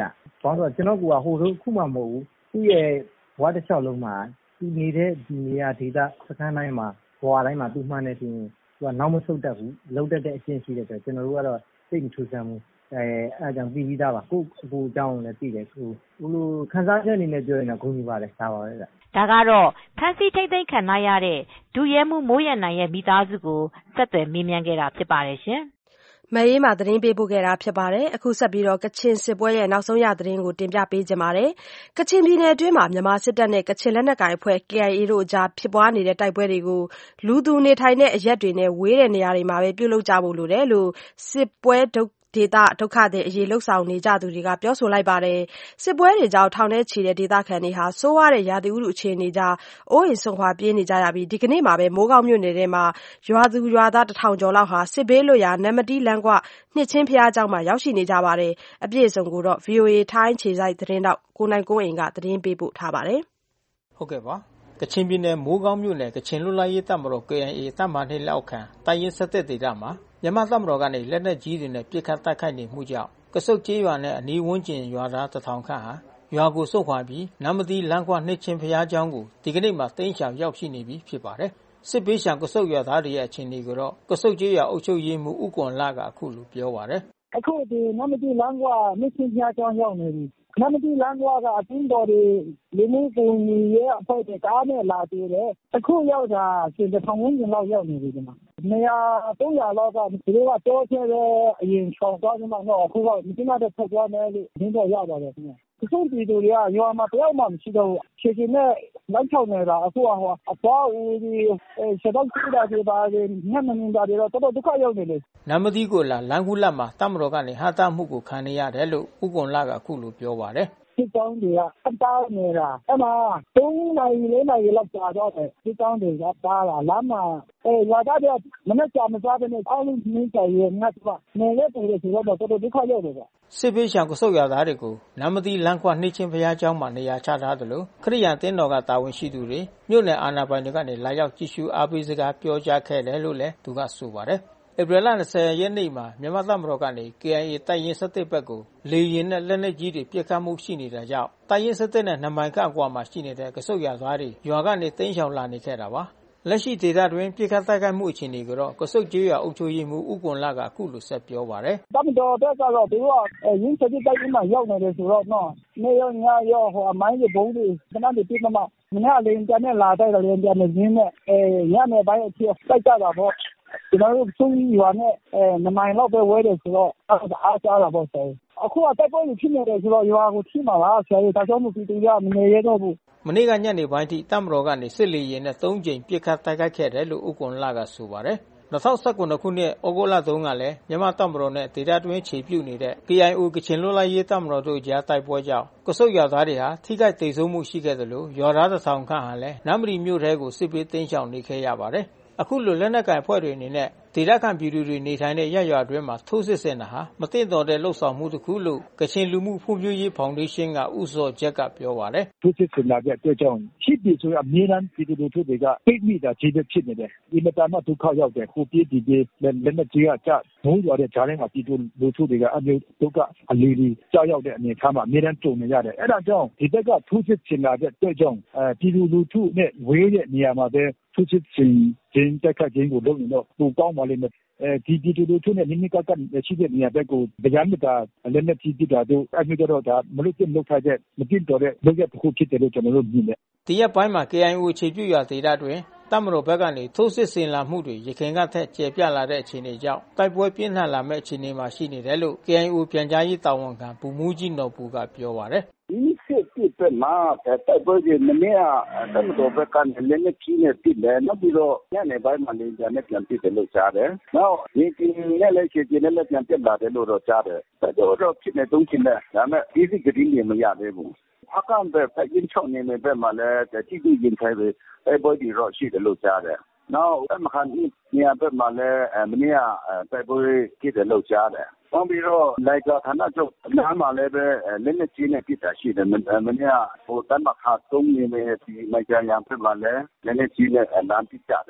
ဘာလို့ဆိုကျွန်တော်ကဟိုလိုခုမှမဟုတ်ဘူးသူ့ရဲ့ဘဝတစ်လျှောက်လုံးမှာသူနေတဲ့ဒီနေရာဒေသစခန်းတိုင်းမှာဘဝတိုင်းမှာသူမှန်းနေတင်သူကနောက်မဆုတ်တတ်ဘူးလုံးတက်တဲ့အချင်းရှိတဲ့အတွက်ကျွန်တော်တို့ကတော့စိတ်မထူဆန်းဘူးအဲအဲကြောင့်ပြီးပြီးသားပါကိုအကူအကြောင်းလည်းသိတယ်ဟိုဘလိုခန်းစားချက်အနေနဲ့ပြောရင်တော့ဂုဏ်ယူပါတယ်ဒါပါပဲဗျဒါကတော့ဖန်စီထိတ်သိမ်းခံရတဲ့ဒူရဲမှုမိုးရနိုင်ရဲ့မိသားစုကိုဆက်သွယ်မေးမြန်းခဲ့တာဖြစ်ပါတယ်ရှင်မအေးမှာသတင်းပေးပို့ခဲ့တာဖြစ်ပါတယ်အခုဆက်ပြီးတော့ကချင်စစ်ပွဲရဲ့နောက်ဆုံးရသတင်းကိုတင်ပြပေးကြပါမယ်ကချင်ပြည်နယ်အတွင်းမှာမြန်မာစစ်တပ်နဲ့ကချင်လက်နက်ကိုင်အဖွဲ့ K I A တို့အကြားဖြစ်ပွားနေတဲ့တိုက်ပွဲတွေကိုလူသူနေထိုင်တဲ့အရက်တွေနဲ့ဝေးတဲ့နေရာတွေမှာပဲပြုလုပ်ကြဖို့လိုတယ်လို့စစ်ပွဲဒုဒေသဒုက္ခသည်အရေးလှုပ်ဆောင်နေကြသူတွေကပြောဆိုလိုက်ပါတယ်စစ်ပွဲတွေကြောင့်ထောင်ထဲချီတဲ့ဒေသခံတွေဟာစိုးဝါတဲ့ရာသီဥတုအခြေအနေကြောင့်အိုးအိမ်ဆုံးခွာပြေးနေကြရပြီးဒီကနေ့မှာပဲမိုးကောင်းမြို့နယ်ထဲမှာရွာသူရွာသားတထောင်ကျော်လောက်ဟာစစ်ဘေးလွတ်ရာနမတီးလန်းကွနှစ်ချင်းဖျားเจ้าမှာရောက်ရှိနေကြပါတယ်အပြည့်အစုံကိုတော့ V O A ထိုင်းခြေစိုက်သတင်းတောက်ကိုနိုင်ကိုအိမ်ကသတင်းပေးပို့ထားပါတယ်ဟုတ်ကဲ့ပါကချင်ပြည်နယ်မိုးကောင်းမြို့နယ်ကချင်လွတ်လပ်ရေးတပ်မတော် K I A တပ်မဟာနှစ်လက်အောက်ခံတိုင်းရင်းစစ်တပ်ဒေသမှာမြန်မာတပ်မတော်ကနေလက်နက်ကြီးတွေနဲ့ပစ်ခတ်တိုက်ခိုက်နေမှုကြောင့်ကဆုတ်ကျေးရွာနဲ့အနီးဝန်းကျင်ရွာသားတထောင်ခန့်ဟာရွာကိုဆုတ်ခွာပြီးနမတီးလမ်းကွနှစ်ချင်းဖျားเจ้าကိုဒီကနေ့မှတိမ်းရှောင်ရောက်ရှိနေပြီဖြစ်ပါတယ်စစ်ပေးရှောင်ကဆုတ်ရွာသားတွေရဲ့အခြေအနေကိုတော့ကဆုတ်ကျေးရွာအုပ်ချုပ်ရေးမှူးဦးကွန်လကအခုလိုပြောပါတယ်အခုဒီနမတီးလမ်းကွနှစ်ချင်းဖျားเจ้าရောက်နေပြီနမတီးလမ်းကွာကအတင်းတော်တွေလူမျိုးကိုကြီးရဲ့အဖွဲ့တွေကားနဲ့လာသေးတယ်အခုရောက်တာရှင်တထောင်ဝန်းကျင်လောက်ရောက်နေပြီဒီမှာနေရာသုံးရာလောက်ကဒီကတော့ကျတဲ့အရင်ချောင်းသွားကြမှာတော့အခုကဒီမှာတော့ထွက်သွားမယ်လို့နင်းတော့ရပါတယ်ခင်ဗျဒီဆုံးပြည်သူတွေကရွာမှာတယောက်မှမရှိတော့ဘူးခြေခြေနဲ့လိုက်ချောင်းနေတာအခုကဟောအပွားဦးဒီစတော့ကြည့်တာဒီပါဒီညမနေကြတယ်တော့တော်တော်ဒုက္ခရောက်နေလေနမတီးကိုလာလမ်းကူလက်မှာတပ်မတော်ကနေဟာတာမှုကိုခံနေရတယ်လို့ဦးကွန်လကအခုလိုပြောပါတယ်ဒီကောင်းတွေကအတားနေတာအမှသုံးနိုင်လေးနိုင်လောက်ကြာတော့တယ်ဒီကောင်းတွေကတားလာလမ်းမှာအဲရွာသားတွေမနဲ့ကြာမစားတဲ့နဲ့အောင်းလုံးနှင်းကြရဲငါ့ကနေလေတူတွေဆိုတော့တော်တော်ဒုက္ခရောက်တယ်ဗျစစ်ပေးရှောင်ကဆုတ်ရွာသားတွေကိုနမတီးလမ်းခွနှိချင်းဖျားเจ้าမှာနေရာချထားတယ်လို့ခရိယန်တင်းတော်ကတာဝန်ရှိသူတွေမြို့နယ်အာဏာပိုင်တွေကနေလာရောက်ကြည့်ရှုအားပေးစကားပြောကြားခဲ့တယ်လို့လည်းသူကဆိုပါတယ်ဧပြီလ၂၀ရက်နေ့မှာမြန်မာတပ်မတော်ကနေ K I A တပ်ရင်း၁၁ဘက်ကိုလေယာဉ်နဲ့လက်နက်ကြီးတွေပစ်ခတ်မှုရှိနေတာကြောင့်တပ်ရင်း၁၁နဲ့နှစ်မိုင်ခန့်အကွာမှာရှိနေတဲ့ကဆုတ်ရွာသားတွေရွာကနေတိမ်းရှောင်လာနေခဲ့တာပါလက်ရှိဒေသတွင်းပြစ်ခတ်တိုက်ခိုက်မှုအခြေအနေကိုတော့ကဆုတ်ကျေးရွာအုပ်ချုပ်ရေးမှူးဦးကွန်လကအခုလိုဆက်ပြောပါတယ်။တပ်မတော်ဘက်ကတော့သူကရင်းစတိတိုက်မှာရောက်နေတယ်ဆိုတော့နော်နေရညရောဟိုအမိုင်းတွေဘုံတွေခဏတွေပြစ်မှမနေ့အလင်းကြနဲ့လာတိုက်တယ်လည်းကြနေရင်းနဲ့အဲညနေပိုင်းအဖြစ်တိုက်ကြတာပေါ့ကျွန်တော်တို့သုံးရွာနဲ့အဲနမိုင်လောက်ပဲဝဲတယ်ဆိုတော့အားကြတာပေါ့ဆရာအခုကတိုက်ပွဲဖြစ်နေတယ်ဆိုတော့ရွာကိုထိမှာပါဆရာဒါကြောင့်မို့သူကမနေရတော့ဘူးမနေ့ကညနေပိုင်းထိတပ်မတော်ကနေစစ်လေယာဉ်နဲ့သုံးကြိမ်ပစ်ခတ်တိုက်ခိုက်ခဲ့တယ်လို့ဦးကွန်လကဆိုပါတယ်၂၀၁၇ခုနှစ်ဩဂုတ်လတုန်းကလည်းမြန်မာတပ်မတော်နဲ့ဒေသတွင်းခြေပြုတ်နေတဲ့ K I O ကချင်လွတ်လပ်ရေးတပ်မတော်တို့ကြားတိုက်ပွဲကြောင့်ကဆုတ်ရွာသားတွေဟာထိခိုက်ဒေဆုံးမှုရှိခဲ့တယ်လို့ရွာသားတစ်ထောင်ခန့်ဟာလည်းနမ်မရီမြို့ထဲကိုစစ်ပေးသိမ်းရှောင်နေခဲ့ရပါတယ်အခုလိုလက်နက်ကိုင်အဖွဲ့တွေအနေနဲ့ဒေသခံပြည်သူတွေနေထိုင်တဲ့ရပ်ရွာအတွင်းမှာထိုးစစ်ဆင်တာဟာမသင့်တော်တဲ့လှုပ်ဆောင်မှုတစ်ခုလို့ကချင်လူမှုဖွံ့ဖြိုးရေးဖောင်ဒေးရှင်းကဦးစောချက်ကပြောပါတယ်ထိုးစစ်ဆင်လာတဲ့အတွက်ကြောင့်ရှိပြီဆိုအမြဲတမ်းပြည်သူလူထုတွေကပိတ်မိတာခြေဖြစ်နေတယ်ဒီမတမဒုက္ခရောက်တယ်ကိုပြေးဒီပြေးလက်နက်ကြီးကကြဘုံရွာတဲ့ဂျားထဲမှာပြည်သူလူထုတွေကအမျိုးဒုက္ခအလီလီကြောက်ရောက်တဲ့အနေအထားမှာအမြဲတမ်းကြုံနေရတယ်အဲ့ဒါကြောင့်ဒီဘက်ကထိုးစစ်ဆင်လာတဲ့အတွက်ကြောင့်အဲပြည်သူလူထုနဲ့ဝေးတဲ့နေရာမှာပဲထိုးစစ်ဆင်ခြင်းတက်ခတ်ခြင်းကိုလုပ်နေတော့ပူကောင်းပါလိမ့်မယ်အဲဒီဒီတို့တို့နဲ့နိမကကရှိတဲ့နေရာဘက်ကိုဗျာမတာလည်းနဲ့ပြည်တာတို့အမျိုးတော်ဒါမလို့တင်လောက်ထားတဲ့မတင်တော်တဲ့လုပ်ရတစ်ခုဖြစ်တယ်လို့ကျွန်တော်တို့မြင်တယ်ဒီရက်ပိုင်းမှာ K I O ခြေပြုတ်ရွာဒေသတွင်တပ်မတော်ဘက်ကနေထိုးစစ်ဆင်လာမှုတွေရခိုင်ကထက်ကျေပြလာတဲ့အခြေအနေကြောင့်တိုက်ပွဲပြင်းထန်လာမဲ့အခြေအနေမှာရှိနေတယ်လို့ K I O ပြန်ကြားရေးတာဝန်ခံဗိုလ်မှူးကြီးနော်ပူကပြောပါတယ်ဒီစစ်စစ်ပဲမှာတိုက်ပွဲတွေမနေ့ကတပ်မတော်ဘက်ကလည်းလက်ကြီးနဲ့ပြည်တယ်နောက်ပြီးတော့ညနေပိုင်းမှာလည်းကြမ်းနဲ့ပြန်ပြည်တယ်လို့ကြားတယ်။နောက်ဒီကင်းနဲ့လည်းခြေကျင်းနဲ့လည်းပြန်ပြတ်လာတယ်လို့တော့ကြားတယ်။ဒါကြောင့်တော့ဖြစ်နေတုံးချင်းနဲ့ဒါမဲ့ဒီစစ်ကတိတွေမရသေးဘူး။အကောင်ပဲပြည်ချင်းချောင်းနေနေပဲမှာလည်းတိတိကျကျထိုင်ပဲတိုက်ပွဲတွေတော့ရှိတယ်လို့ကြားတယ်။နောက်အမခန်ဒီညဘက်မှာလည်းမနေ့ကတိုက်ပွဲဖြစ်တယ်လို့ကြားတယ်။နောက်ပြီးတော့လိုက်တာဌာနချုပ်နားမှာလည်းပဲလက်နက်ကြီးနဲ့ပစ်တာရှိတယ်မနေ့ကဟိုတမ်းမခါသုံးနေနေဒီမိုင်ဂျာရံပြမှာလည်းလက်နက်ကြီးနဲ့လမ်းပစ်ကြတယ်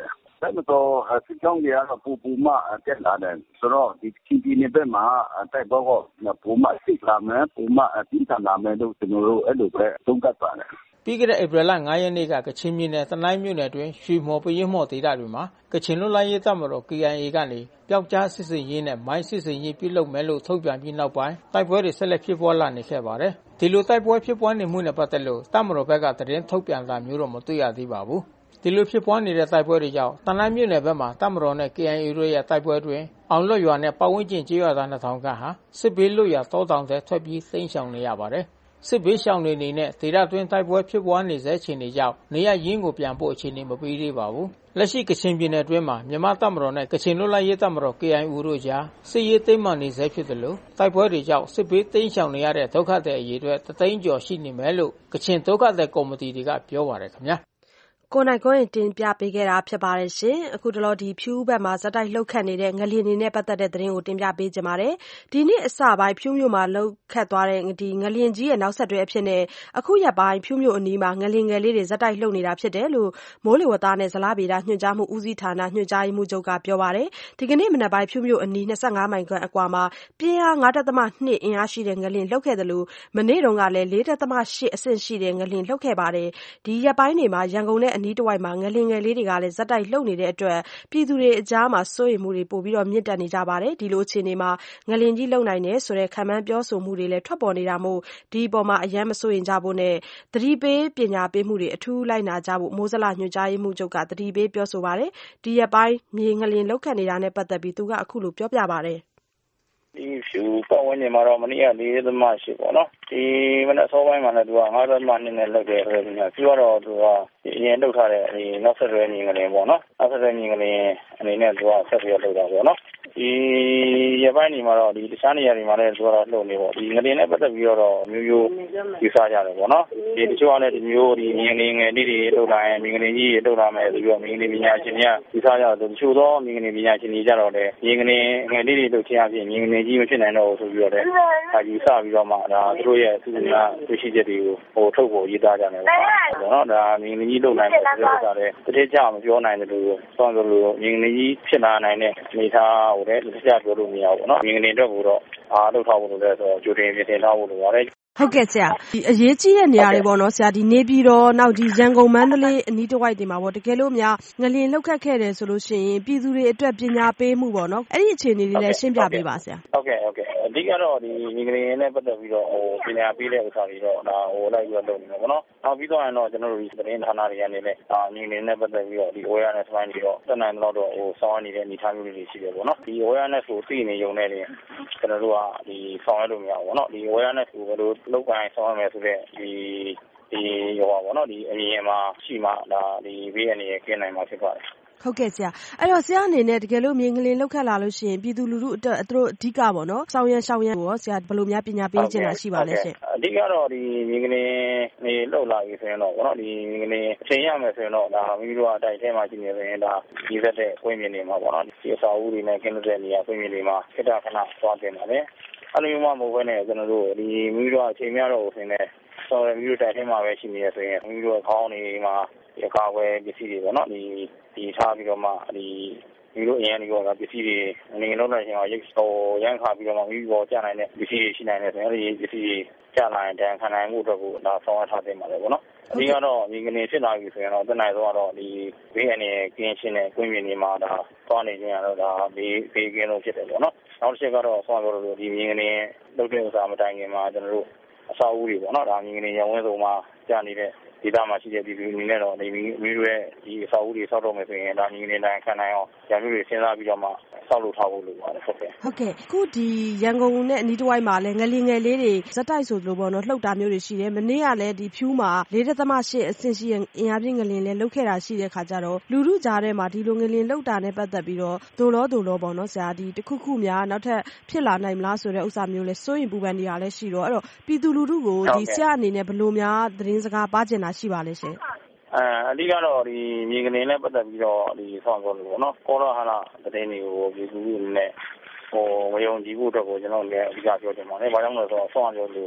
တပ်မတော်စစ်ကြောင်းတွေကတော့ပူပူမှတက်လာတယ်ဆိုတော့ဒီချင်းပြည်နယ်ဘက်မှာတိုက်ပွဲကပူမှစစ်လာမယ်ပူမှပြင်းထန်လာမယ်လို့ကျွန်တော်တို့အဲ့လိုပဲသုံးသပ်ပါတယ်ပြီးခဲ့တဲ့ဧပြီလငါးရက်နေ့ကကချင်ပြည်နယ်တနိုင်းမြို့နယ်တွင်ရွှေမော်ပရင်မော်ဒေသတွေမှာကချင်လွတ်လပ်ရေးတပ်မတော် K I A ကနေပျောက်ကြားစစ်စင်ရေးနဲ့မိုင်းစစ်စင်ရေးပြုလုပ်မယ်လို့ထုတ်ပြန်ပြီးနောက်ပိုင်းတိုက်ပွဲတွေဆက်လက်ဖြစ်ပွားလာနေခဲ့ပါတယ်။ဒီလိုတိုက်ပွဲဖြစ်ပွားနေမှုနဲ့ပတ်သက်လို့တပ်မတော်ဘက်ကသတင်းထုတ်ပြန်တာမျိုးတော့မတွေ့ရသေးပါဘူး။ဒီလိုဖြစ်ပွားနေတဲ့တိုက်ပွဲတွေကြောင့်တနိုင်းမြို့နယ်ဘက်မှာတပ်မတော်နဲ့ K I A တို့ရဲ့တိုက်ပွဲတွင်အောင်လွတ်ရွာနဲ့ပတ်ဝန်းကျင်ကျေးရွာသားနှစ်ထောင်ခန့်ဟာစစ်ဘေးလွတ်ရာတောတောင်ထဲထွက်ပြေးသိမ်းရှောင်နေရပါတယ်။စစ်ဘေးရှောင်တွေအနေနဲ့ဒေသတွင်းတိုက်ပွဲဖြစ်ပွားနေစေအခြေအနေကြောင့်နေရရင်းကိုပြန်ဖို့အခြေအနေမပေးသေးပါဘူး။လက်ရှိကချင်ပြည်နယ်အတွင်းမှာမြန်မာတပ်မတော်နဲ့ကချင်လွတ်လပ်ရေးတပ်မတော် K I A တို့ကြားစစ်ရေးသိမ်းမှနေစေဖြစ်တယ်လို့တိုက်ပွဲတွေကြောင့်စစ်ဘေးသိမ်းရှောင်နေရတဲ့ဒုက္ခသည်အရေးအတွက်တသိန်းကျော်ရှိနေမယ်လို့ကချင်ဒုက္ခသည်ကော်မတီတွေကပြောပါတယ်ခင်ဗျာ။ကိုနိုင်ကိုရင်တင်ပြပေးခဲ့တာဖြစ်ပါတယ်ရှင်အခုတလောဒီဖြူးဘက်မှာဇက်တိုက်လှုပ်ခတ်နေတဲ့ငလျင်နေနဲ့ပတ်သက်တဲ့သတင်းကိုတင်ပြပေးကြပါမယ်ဒီနေ့အစပိုင်းဖြူးမြို့မှာလှုပ်ခတ်သွားတဲ့ဒီငလျင်ကြီးရဲ့နောက်ဆက်တွဲအဖြစ်နဲ့အခုရက်ပိုင်းဖြူးမြို့အနီးမှာငလျင်ငယ်လေးတွေဇက်တိုက်လှုပ်နေတာဖြစ်တယ်လို့မိုးလေဝသနဲ့ဇလဗေဒညွှန်ကြားမှုဦးစီးဌာနညွှန်ကြားမှုချုပ်ကပြောပါတယ်ဒီကနေ့မနက်ပိုင်းဖြူးမြို့အနီး၂၅မိုင်ခန့်အကွာမှာပြင်းအား ၅.၂ အင်အားရှိတဲ့ငလျင်လှုပ်ခဲ့တယ်လို့မနေ့တုန်းကလည်း ၄.၈ အဆင့်ရှိတဲ့ငလျင်လှုပ်ခဲ့ပါတယ်ဒီရက်ပိုင်းတွေမှာရန်ကုန်နဲ့အနီးတစ်ဝိုက်မှာငလျင်ငယ်လေးတွေကလည်းဇက်တိုက်လှုပ်နေတဲ့အတွက်ပြည်သူတွေအကြားမှာစိုးရိမ်မှုတွေပိုပြီးတော့မြင့်တက်နေကြပါတယ်ဒီလိုအခြေအနေမှာငလျင်ကြီးလှုပ်နိုင်တယ်ဆိုတဲ့ခံမှန်းပြောဆိုမှုတွေလည်းထွက်ပေါ်နေတာမို့ဒီအပေါ်မှာအယမ်းမစိုးရိမ်ကြဖို့နဲ့သတိပေးပညာပေးမှုတွေအထူးလိုက်နာကြဖို့မိုးဇလညွှန်ကြားမှုချုပ်ကသတိပေးပြောဆိုပါတယ်ဒီရက်ပိုင်းမြေငလျင်လှုပ်ခတ်နေတာနဲ့ပတ်သက်ပြီးသူကအခုလိုပြောပြပါတယ်ဒီဖြူပတ်ဝန်းကျင်မှာတော့မနေ့က ၄.၈ ပေါ့နော်ဒီမနက်စောပိုင်းမှာလည်းသူက ၅.၂ နဲ့လောက်တယ်ဆိုတော့ဒီကတော့သူကအရင်လှုပ်ထားတဲ့ဒီနောက်ဆက်တွဲမြေငလျင်ပေါ့နော်နောက်ဆက်တွဲမြေငလျင်အနေနဲ့သူကဆက်ပြီးလှုပ်တာပေါ့နော်ဒီရပိုင်းနေမှာတော့ဒီတခြားနေရာတွေမှာလည်းသူကတော့လှုပ်နေပေါ့ဒီငလျင်နဲ့ပတ်သက်ပြီးတော့မျိုးမျိုးယူဆကြတယ်ပေါ့နော်ဒီတချို့ကလည်းဒီမျိုးဒီမြေငလျင်ငယ်လေးတွေလှုပ်လာရင်မြေငလျင်ကြီးလှုပ်လာမယ်ဆိုပြီးတော့မြေငလျင်ပညာရှင်တွေကယူဆကြတယ်တချို့သောမြေငလျင်ပညာရှင်တွေကြတော့လေမြေငလျင်ငယ်လေးတွေလှုပ်ခြင်းအပြင်မြေငလျင်ကြီးမဖြစ်နိုင်တော့ဘူးဆိုပြီးတော့လည်းဒါယူဆပြီးတော့မှဒါသူတို့ရဲ့သူကတွေ့ရှိချက်တွေကိုဟိုထုတ်ဖို့ရေးသားကြတယ်ပေါ့နော်ဒါမြေငလျင်ကြီးလှုပ်နိုင်တယ်ဆိုတော့ဒါလည်းတစ်ချက်မပြောနိုင်တယ်လို့ဆောင်းဆိုလို့မြေငလျင်ကြီးဖြစ်လာနိုင်တဲ့အနေထားဟိုလည်းတစ်ချက်ပြောလို့မရဘူးပေါ့နော်မြေငလျင်အတွက်ကိုတော့အားထုတ်ထားဖို့လို့လည်းဆိုတော့ကြိုတင်ပြင်ဆင်ထားဖို့လိုပါတယ်ဟုတ်ကဲ့ဆရာဒီအရေးကြီးတဲ့နေရာတွေပေါ့နော်ဆရာဒီနေပြည်တော်နောက်ဒီရန်ကုန်မန္တလေးအနီးတစ်ဝိုက်တွေမှာပေါ့တကယ်လို့များငလျင်လှုပ်ခတ်ခဲ့တယ်ဆိုလို့ရှိရင်ပြည်သူတွေအတွက်ပညာပေးမှုပေါ့နော်အဲ့ဒီအခြေအနေတွေလည်းရှင်းပြပေးပါဆရာဟုတ်ကဲ့ဟုတ်ကဲ့အဓိကတော့ဒီငလျင်နဲ့ပတ်သက်ပြီးတော့ဟိုပညာပေးတဲ့ဥစ္စာတွေတော့ဒါဟိုလိုက်ပြီးတော့လုပ်နေတယ်ပေါ့နော်နောက်ပြီးတော့တော့ကျွန်တော်တို့ဒီသတင်းဌာနတွေကနေလည်းအာငလျင်နဲ့ပတ်သက်ပြီးတော့ဒီ awareness ပိုင်းတွေတော့တနင်္လာတော့ဟိုစောင်းနေတဲ့အနေထားမျိုးတွေရှိတယ်ပေါ့နော်ဒီ awareness ကိုသိနေုံနဲ့တင်ကျွန်တော်တို့ကဒီဆောင်ရွက်လို့မရဘူးပေါ့နော်ဒီ awareness ကိုဘယ်လိုလုပ်ကိုင်ဆောင်ရွက်မယ်ဆိုတဲ့ဒီဒီဟိုပါပေါ့နော်ဒီအမြင်မှာရှိမှဒါဒီဘေးအနေနဲ့ကျင်းနိုင်မှာဖြစ်ပါတယ်ဟုတ်ကဲ့ဆရာအဲ့တော့ဆရာအနေနဲ့တကယ်လို့မြေငလျင်လှုပ်ခတ်လာလို့ရှိရင်ပြည်သူလူထုအတွက်သူတို့အဓိကပေါ့နော်စောင်းရန်ရှောင်းရန်ကိုရောဆရာဘယ်လိုများပညာပေးချင်တာရှိပါလဲရှင်အဓိကတော့ဒီမြေငလျင်နေလှုပ်လာပြီဆိုရင်တော့ပေါ့နော်ဒီမြေငလျင်အချိန်ရမယ်ဆိုရင်တော့ဒါမိမိတို့အတိုက်ထဲမှာရှိနေဆိုရင်ဒါဒီသက်တဲ့ဝိမြင်နေမှာပေါ့နော်ဒီအစာအုပ်တွေနဲ့ကျင်းတဲ့နေရာဝိမြင်တွေမှာခိတ္တခဏသွားတင်ပါလေအဲ့လိုမှမဟုတ်ဘဲနဲ့ကျွန်တော်တို့ဒီမိမိတို့အချိန်များတော့ဆိုရင်ဆော်ရမိမိတို့တိုက်ထဲမှာပဲရှိနေရဆိုရင်မိမိတို့ခေါင်းတွေမှာဒီကာဝယ်ပစ္စည်းတွေပေါ့နော်ဒီဒီထားပြီးတော့မှဒီမိတို့အရင်ကပစ္စည်းတွေအနေနဲ့လောက်လိုက်ရင်ရိတ်ဟိုရန်ခါပြီးတော့မှမိဘောကြာနိုင်တဲ့ပစ္စည်းတွေရှိနိုင်တယ်ဆိုရင်အဲဒီပစ္စည်းတွေကြာနိုင်တဲ့ခံနိုင်မှုအတွက်ကိုဒါဆောင်းရထားတင်ပါတယ်ပေါ့နော်အဓိကတော့ဒီငနေဖြစ်လာပြီဆိုရင်တော့တနိုင်တော့တော့ဒီဘေးအနေကင်းရှင်းတဲ့ကွင်းပြင်တွေမှာဒါသွားနေကြရတော့ဒါဘေးဘေးကင်းလို့ဖြစ်တယ်ပေါ့နော်နောက်တစ်ချက်ကတော့ဆောင်းပြောလို့ဒီငနေလုတ်တဲ့ဥစ္စာမတိုင်ခင်မှာကျွန်တော်တို့အစာအုပ်တွေပေါ့နော်ဒါငနေရဝင်းစုံမှာကြာနေတဲ့ဒီသားမှာရှိတဲ့ပြည်သူအနေနဲ့တော့ဒီမျိုးတွေဒီအစာအုပ်တွေဆောက်တော့မယ်ဆိုရင်ဒါမျိုးနေတိုင်းခံနိုင်အောင်ရမျိုးတွေစဉ်းစားပြီးတော့မှဆောက်လုပ်ထားဖို့လိုပါတယ်ဟုတ်ကဲ့ဟုတ်ကဲ့အခုဒီရန်ကုန်နဲ့အနီးတစ်ဝိုက်မှာလည်းငလျင်ငယ်လေးတွေဇက်တိုက်ဆိုလို့ပေါ့နော်လှုပ်တာမျိုးတွေရှိတယ်မနေ့ကလည်းဒီဖြူးမှာ ၄.၈ အဆင့်ရှိတဲ့အင်အားပြင်းငလျင်လည်းလှုပ်ခဲ့တာရှိတဲ့ခါကျတော့လူထုကြားထဲမှာဒီလိုငလျင်လှုပ်တာနဲ့ပတ်သက်ပြီးတော့ဒိုလောဒိုလောပေါ့နော်ဆရာဒီတခုခုများနောက်ထပ်ဖြစ်လာနိုင်မလားဆိုတဲ့ဥစ္စာမျိုးလဲစိုးရင်ပူပန်နေတာလည်းရှိတော့အဲ့တော့ပြည်သူလူထုကိုဒီဆရာအနေနဲ့ဘယ်လိုများသတင်းစကားပါကျင်တာရှိပါလဲရှင်အဲအဓိကတော့ဒီမြေကနေနဲ့ပတ်သက်ပြီးတော့ဒီဆောင်းပြောလို့ပေါ့နော်ကောရဟာလာသတင်းတွေကိုပြည်သူတွေနဲ့ဟိုမယုံကြည်ဖို့အတွက်ကိုကျွန်တော်လည်းအဓိကပြောချင်ပါတယ်။ဘာကြောင့်လဲဆိုတော့ဆောင်းပြောလို့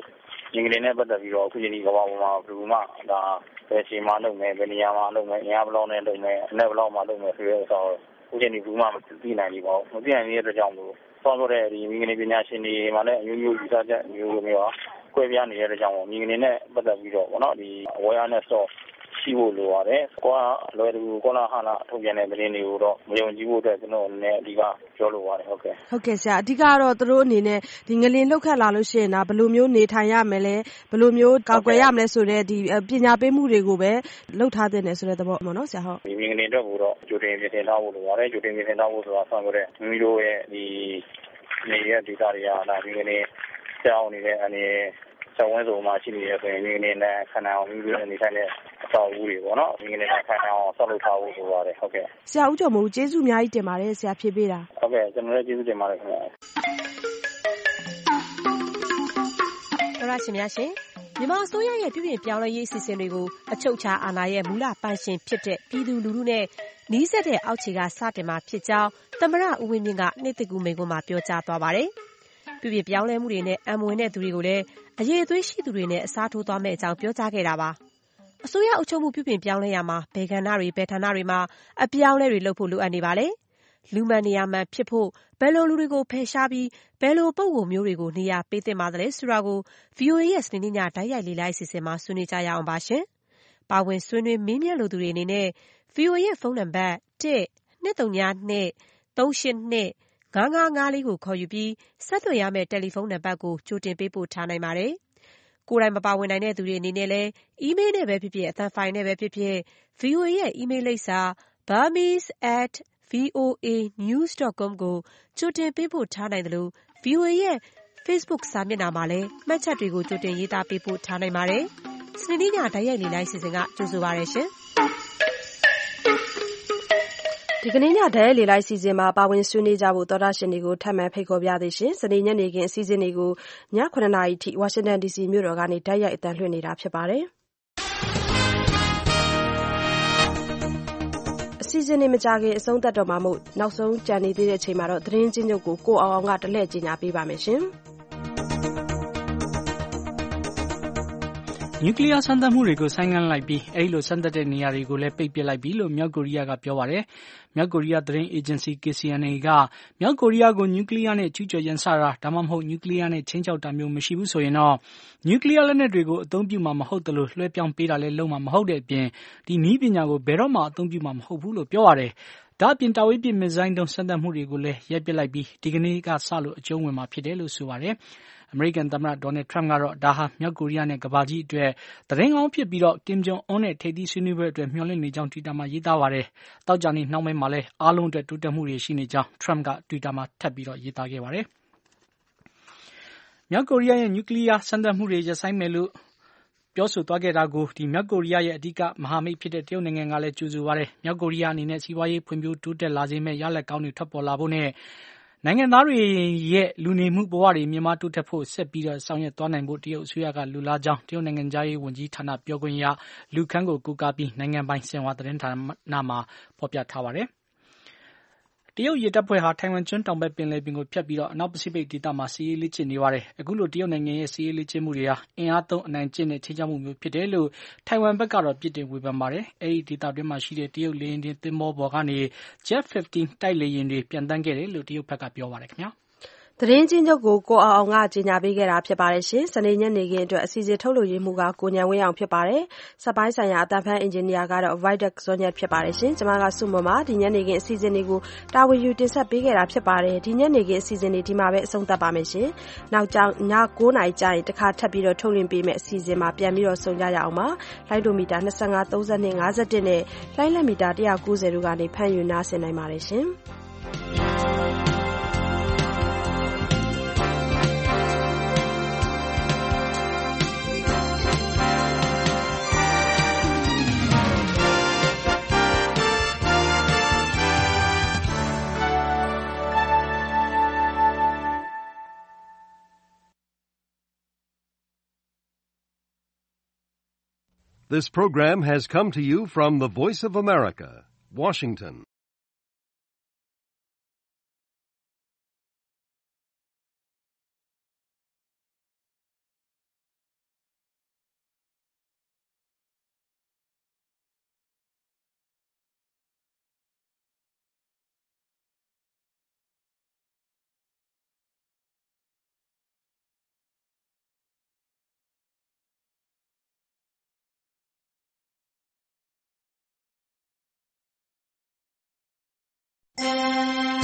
မြင်ကလေးနဲ့ပတ်သက်ပြီးတော့အခုချိန်ဒီကဘာပေါ်မှာဘယ်လိုမှဒါဘယ်ချိန်မှလုပ်မယ်ဘယ်နေရာမှာလုပ်မယ်အင်အားဘယ်လောက်နဲ့လုပ်မယ်အနဲ့ဘယ်လောက်မှလုပ်မယ်ဆိုတဲ့ဥစ္စာကိုအခုချိန်ဒီဘယ်မှမသိနိုင်ဘူးပေါ့မသိနိုင်တဲ့အတွက်ကြောင့်မို့ဆောင်းဆိုတဲ့ဒီမြင်ကလေးပညာရှင်တွေမှလည်းအမျိုးမျိုးယူဆချက်မျိုးမျိုးကွဲပြားနေတဲ့အတွက်ကြောင့်မြင်ကလေးနဲ့ပတ်သက်ပြီးတော့ပေါ့နော်ဒီ awareness တော့ရှိဖို့လိုပါတယ်။ကိုကလွယ်တူကောလာဟလထုတ်ပြန်တဲ့သတင်းတွေကိုတော့မယုံကြည်ဖို့အတွက်ကျွန်တော်လည်းအဓိကပြောလိုပါတယ်ဟုတ်ကဲ့။ဟုတ်ကဲ့ဆရာအဓိကတော့သူတို့အနေနဲ့ဒီငလင်လှုပ်ခတ်လာလို့ရှိရင်ဒါဘယ်လိုမျိုးနေထိုင်ရမလဲဘယ်လိုမျိုးကောက်ွယ်ရမလဲဆိုတဲ့ဒီပညာပေးမှုတွေကိုပဲလှုပ်ထားတဲ့နယ်ဆိုတဲ့သဘောပေါ့နော်ဆရာဟုတ်။ဒီမြင်ကနေတော့တော့ကြိုတင်ပြင်ဆင်ထားဖို့လိုပါတယ်ကြိုတင်ပြင်ဆင်ထားဖို့ဆိုတာဆောင်းကြတဲ့မိမိတို့ရဲ့ဒီနေရဒေတာတွေကဒါမြင်ကနေကြောင်းနေတဲ့အနေဆောင်းဝဲဆိုမှရှိနေရဆိုရင်မြင်နေတဲ့ခန္ဓာကိုမိမိတို့အနေထိုင်တဲ့အတော်ဦးတွေပေါ့နော်မြင်နေတဲ့ခန္ဓာကိုဆောက်လုပ်ထားဖို့လိုပါတယ်ဟုတ်ကဲ့ဆရာဦးကျော်မိုးကျေးဇူးအများကြီးတင်ပါတယ်ဆရာဖြေပေးတာဟုတ်ကဲ့ကျွန်တော်လည်းကျေးဇူးတင်ပါတယ်ခင်ဗျာတော်ရရှင်များရှင်မြန်မာအစိုးရရဲ့ပြည်ပြင်ပြောင်းလဲရေးအစီအစဉ်တွေကိုအချုပ်အခြာအာဏာရဲ့မူလပိုင်ရှင်ဖြစ်တဲ့ပြည်သူလူထုနဲ့နှီးစပ်တဲ့အောက်ခြေကစတင်မှာဖြစ်ကြောင်းသမ္မတဦးဝင်းမြင့်ကနေ့တကူမိန့်ခွန်းမှာပြောကြားသွားပါတယ်။ပြည်ပြင်ပြောင်းလဲမှုတွေနဲ့အံမဝင်တဲ့သူတွေကိုလည်းအရေးအသွေးရှိသူတွေနဲ့အစားထိုးသွားမယ့်အကြောင်းပြောကြားခဲ့တာပါ။အစိုးရအုပ်ချုပ်မှုပြည်ပြင်ပြောင်းလဲရမှာဘယ်ကဏ္ဍတွေဘယ်ဌာနတွေမှာအပြောင်းလဲတွေလုပ်ဖို့လိုအပ်နေပါလဲ။လူမှန်နေရာမှန်ဖြစ်ဖို့ဘယ်လိုလူတွေကိုဖယ်ရှားပြီးဘယ်လိုပုံကိုမျိုးတွေကိုနေရာပေးသင့်ပါသလဲဆိုတာကို ဗွီအိုအေ ရဲ့စနေနေ့ညတိုက်ရိုက်လေ့လာအစီအစဉ်မှာဆွေးနွေးကြရအောင်ပါရှင်။ပါဝင်ဆွေးနွေးမေးမြန်းလိုသူတွေအနေနဲ့ ဗွီအိုအေ ရဲ့ဖုန်းနံပါတ်တစ် ၂၃၂ ၃၈၂ ၅၅၅၄ကိုခေါ်ယူပြီးဆက်သွယ်ရမယ့်တယ်လီဖုန်းနံပါတ်ကိုကြိုတင်ပေးပို့ထားနိုင်ပါတယ်။ကိုယ်တိုင်မပါဝင်နိုင်တဲ့သူတွေအနေနဲ့လည်းအီးမေးလ်နဲ့ပဲဖြစ်ဖြစ်အသံဖိုင်နဲ့ပဲဖြစ်ဖြစ် ဗွီအိုအေ ရဲ့အီးမေးလ်လိပ်စာ burmese at voanews dot com ကိုကြိုတင်ပေးပို့ထားနိုင်တယ်လို့ ဗွီအိုအေ ရဲ့ Facebook စာမျက်နှာမှာလည်းမှတ်ချက်တွေကိုကြိုတင်ရေးသားပေးပို့ထားနိုင်ပါတယ်။စနေနေ့ညတိုက်ရိုက်လေ့လာအစီအစဉ်ကကြိုဆိုပါရရှင်။ဒီကနေ့ညဓာတ်ရိုက်လေလိုက်စီစဉ်မှာပါဝင်ဆွေးနွေးကြဖို့သောတာရှင်တွေကိုထပ်မံဖိတ်ခေါ်ပြသေးရှင်စနေညနေခင်းအစီအစဉ်တွေကိုညခုနှစ်နာရီထိဝါရှင်တန်ဒီစီမြို့တော်ကနေဓာတ်ရိုက်အသံလွှင့်နေတာဖြစ်ပါတယ်အစီအစဉ်တွေမကြခင်အဆုံးသတ်တော့မှာမို့နောက်ဆုံးကြံနေသေးတဲ့အချိန်မှာတော့သတင်းချင်းချုပ်ကိုကိုအောင်အောင်ကတလှည့်ကြီးညာပေးပါမယ်ရှင်နျူကလ িয়ার စမ်းသပ်မှုတွေကိုဆိုင်းငံ့လိုက်ပြီးအဲဒီလိုစမ်းသပ်တဲ့နေရာတွေကိုလည်းပိတ်ပစ်လိုက်ပြီလို့မြောက်ကိုရီးယားကပြောပါတယ်။မြောက်ကိုရီးယားသတင်းအေဂျင်စီ K C N A ကမြောက်ကိုရီးယားကိုနျူကလ িয়ার နဲ့ကျူးကျော်ရန်စတာဒါမှမဟုတ်နျူကလ িয়ার နဲ့ချင်းချောက်တာမျိုးမရှိဘူးဆိုရင်တော့နျူကလ িয়ার လက်နက်တွေကိုအသုံးပြုမှာမဟုတ်သလိုလွှဲပြောင်းပေးတာလည်းလုပ်မှာမဟုတ်တဲ့အပြင်ဒီနည်းပညာကိုဘယ်တော့မှအသုံးပြုမှာမဟုတ်ဘူးလို့ပြောပါတယ်။ဒါ့အပြင်တာဝေးပစ်မစ်ဇိုင်းဒုံးစမ်းသပ်မှုတွေကိုလည်းရပ်ပစ်လိုက်ပြီးဒီကနေ့ကစလို့အကျုံးဝင်မှာဖြစ်တယ်လို့ဆိုပါတယ်။အမေရိကန်သမ္မတဒေါ်နယ်ထရမ့်ကတော့ဒါဟာမြောက်ကိုရီးယားနဲ့ကမ္ဘာကြီးအတွက်သတင်းကောင်းဖြစ်ပြီးတော့ကင်ဂျုံအွန်းနဲ့ထိပ်သီးဆွေးနွေးပွဲအတွက်မျှော်လင့်နေကြောင်းတွီတာမှာရေးသားပါတယ်။တောက်ကြနေ့နှောင်းပိုင်းမှာလည်းအားလုံးအတွက်တိုးတက်မှုတွေရှိနေကြောင်းထရမ့်ကတွီတာမှာထပ်ပြီးတော့ရေးသားခဲ့ပါတယ်။မြောက်ကိုရီးယားရဲ့နျူကလ িয়ার စမ်းသပ်မှုတွေရပ်ဆိုင်းမယ်လို့ပြောဆိုသွားခဲ့တာကိုဒီမြောက်ကိုရီးယားရဲ့အဓိကမဟာမိတ်ဖြစ်တဲ့တရုတ်နိုင်ငံကလည်းကြိုဆိုပါတယ်။မြောက်ကိုရီးယားအနေနဲ့စီးပွားရေးဖွံ့ဖြိုးတိုးတက်လာစေမယ့်ရလဒ်ကောင်းတွေထွက်ပေါ်လာဖို့နဲ့နိုင်ငံသားတွေရဲ့လူနေမှုဘဝတွေမြင့်မားတိုးတက်ဖို့ဆက်ပြီးတော့ဆောင်ရွက်သွားနိုင်ဖို့တရုတ်အစိုးရကလူလားကြောင်းတရုတ်နိုင်ငံသားရေးဝန်ကြီးဌာနပြောခွင့်ရလူခန်းကိုကူကာပြီးနိုင်ငံပိုင်ဆင်ဟွာသတင်းဌာနမှာဖော်ပြထားပါတယ်။တရုတ်ရေတပ်ဖွဲ့ဟာထိုင်ဝမ်ကျွန်းတောင်ဘက်ပင်လယ်ပြင်ကိုဖြတ်ပြီးတော့အနောက်ပစိဖိတ်ဒေသမှာစစ်ရေးလေ့ကျင့်နေပါတယ်။အခုလိုတရုတ်နိုင်ငံရဲ့စစ်ရေးလေ့ကျင့်မှုတွေဟာအင်အားသုံးအနိုင်ကျင့်တဲ့ခြိမ်းခြောက်မှုမျိုးဖြစ်တယ်လို့ထိုင်ဝမ်ဘက်ကတော့ပြစ်တင်ဝေဖန်ပါတယ်။အဲဒီဒေသတွင်းမှာရှိတဲ့တရုတ်လေယာဉ်တင်သင်္ဘောပေါ်ကနေ Jet ဖစ်ဖတီး တိုက်လေယာဉ်တွေပျံသန်းခဲ့တယ်လို့တရုတ်ဘက်ကပြောပါတယ်ခင်ဗျာ။သတင်းချင်းချုပ်ကိုကိုအောင်အောင်ကကြေညာပေးခဲ့တာဖြစ်ပါတယ်ရှင်စနေညနေခင်းအတွက်အစီအစဉ်ထုတ်လုပ်ရေးမှုကကိုညံဝင်းအောင်ဖြစ်ပါတယ်စက်ပိုင်းဆိုင်ရာအတန်းဖန်အင်ဂျင်နီယာကတော့ Vidak Zonyat ဖြစ်ပါတယ်ရှင်ကျွန်မကစုမမဒီညနေခင်းအစီအစဉ်တွေကိုတာဝန်ယူတင်ဆက်ပေးခဲ့တာဖြစ်ပါတယ်ဒီညနေခင်းအစီအစဉ်တွေဒီမှာပဲအဆုံးသတ်ပါမယ်ရှင်နောက်ကြောင်ည9နာရီကြာရင်တစ်ခါထပ်ပြီးတော့ထုတ်လွှင့်ပေးမယ့်အစီအစဉ်မှာပြန်ပြီးတော့ဆုံကြရအောင်ပါလိုင်းဒိုမီတာ၂၅ ၃၂ ၅၁နဲ့လိုင်းလက်မီတာ၁၉၀တို့ကနေဖန်ယူနားဆင်နိုင်ပါတယ်ရှင် This program has come to you from the Voice of America, Washington. ။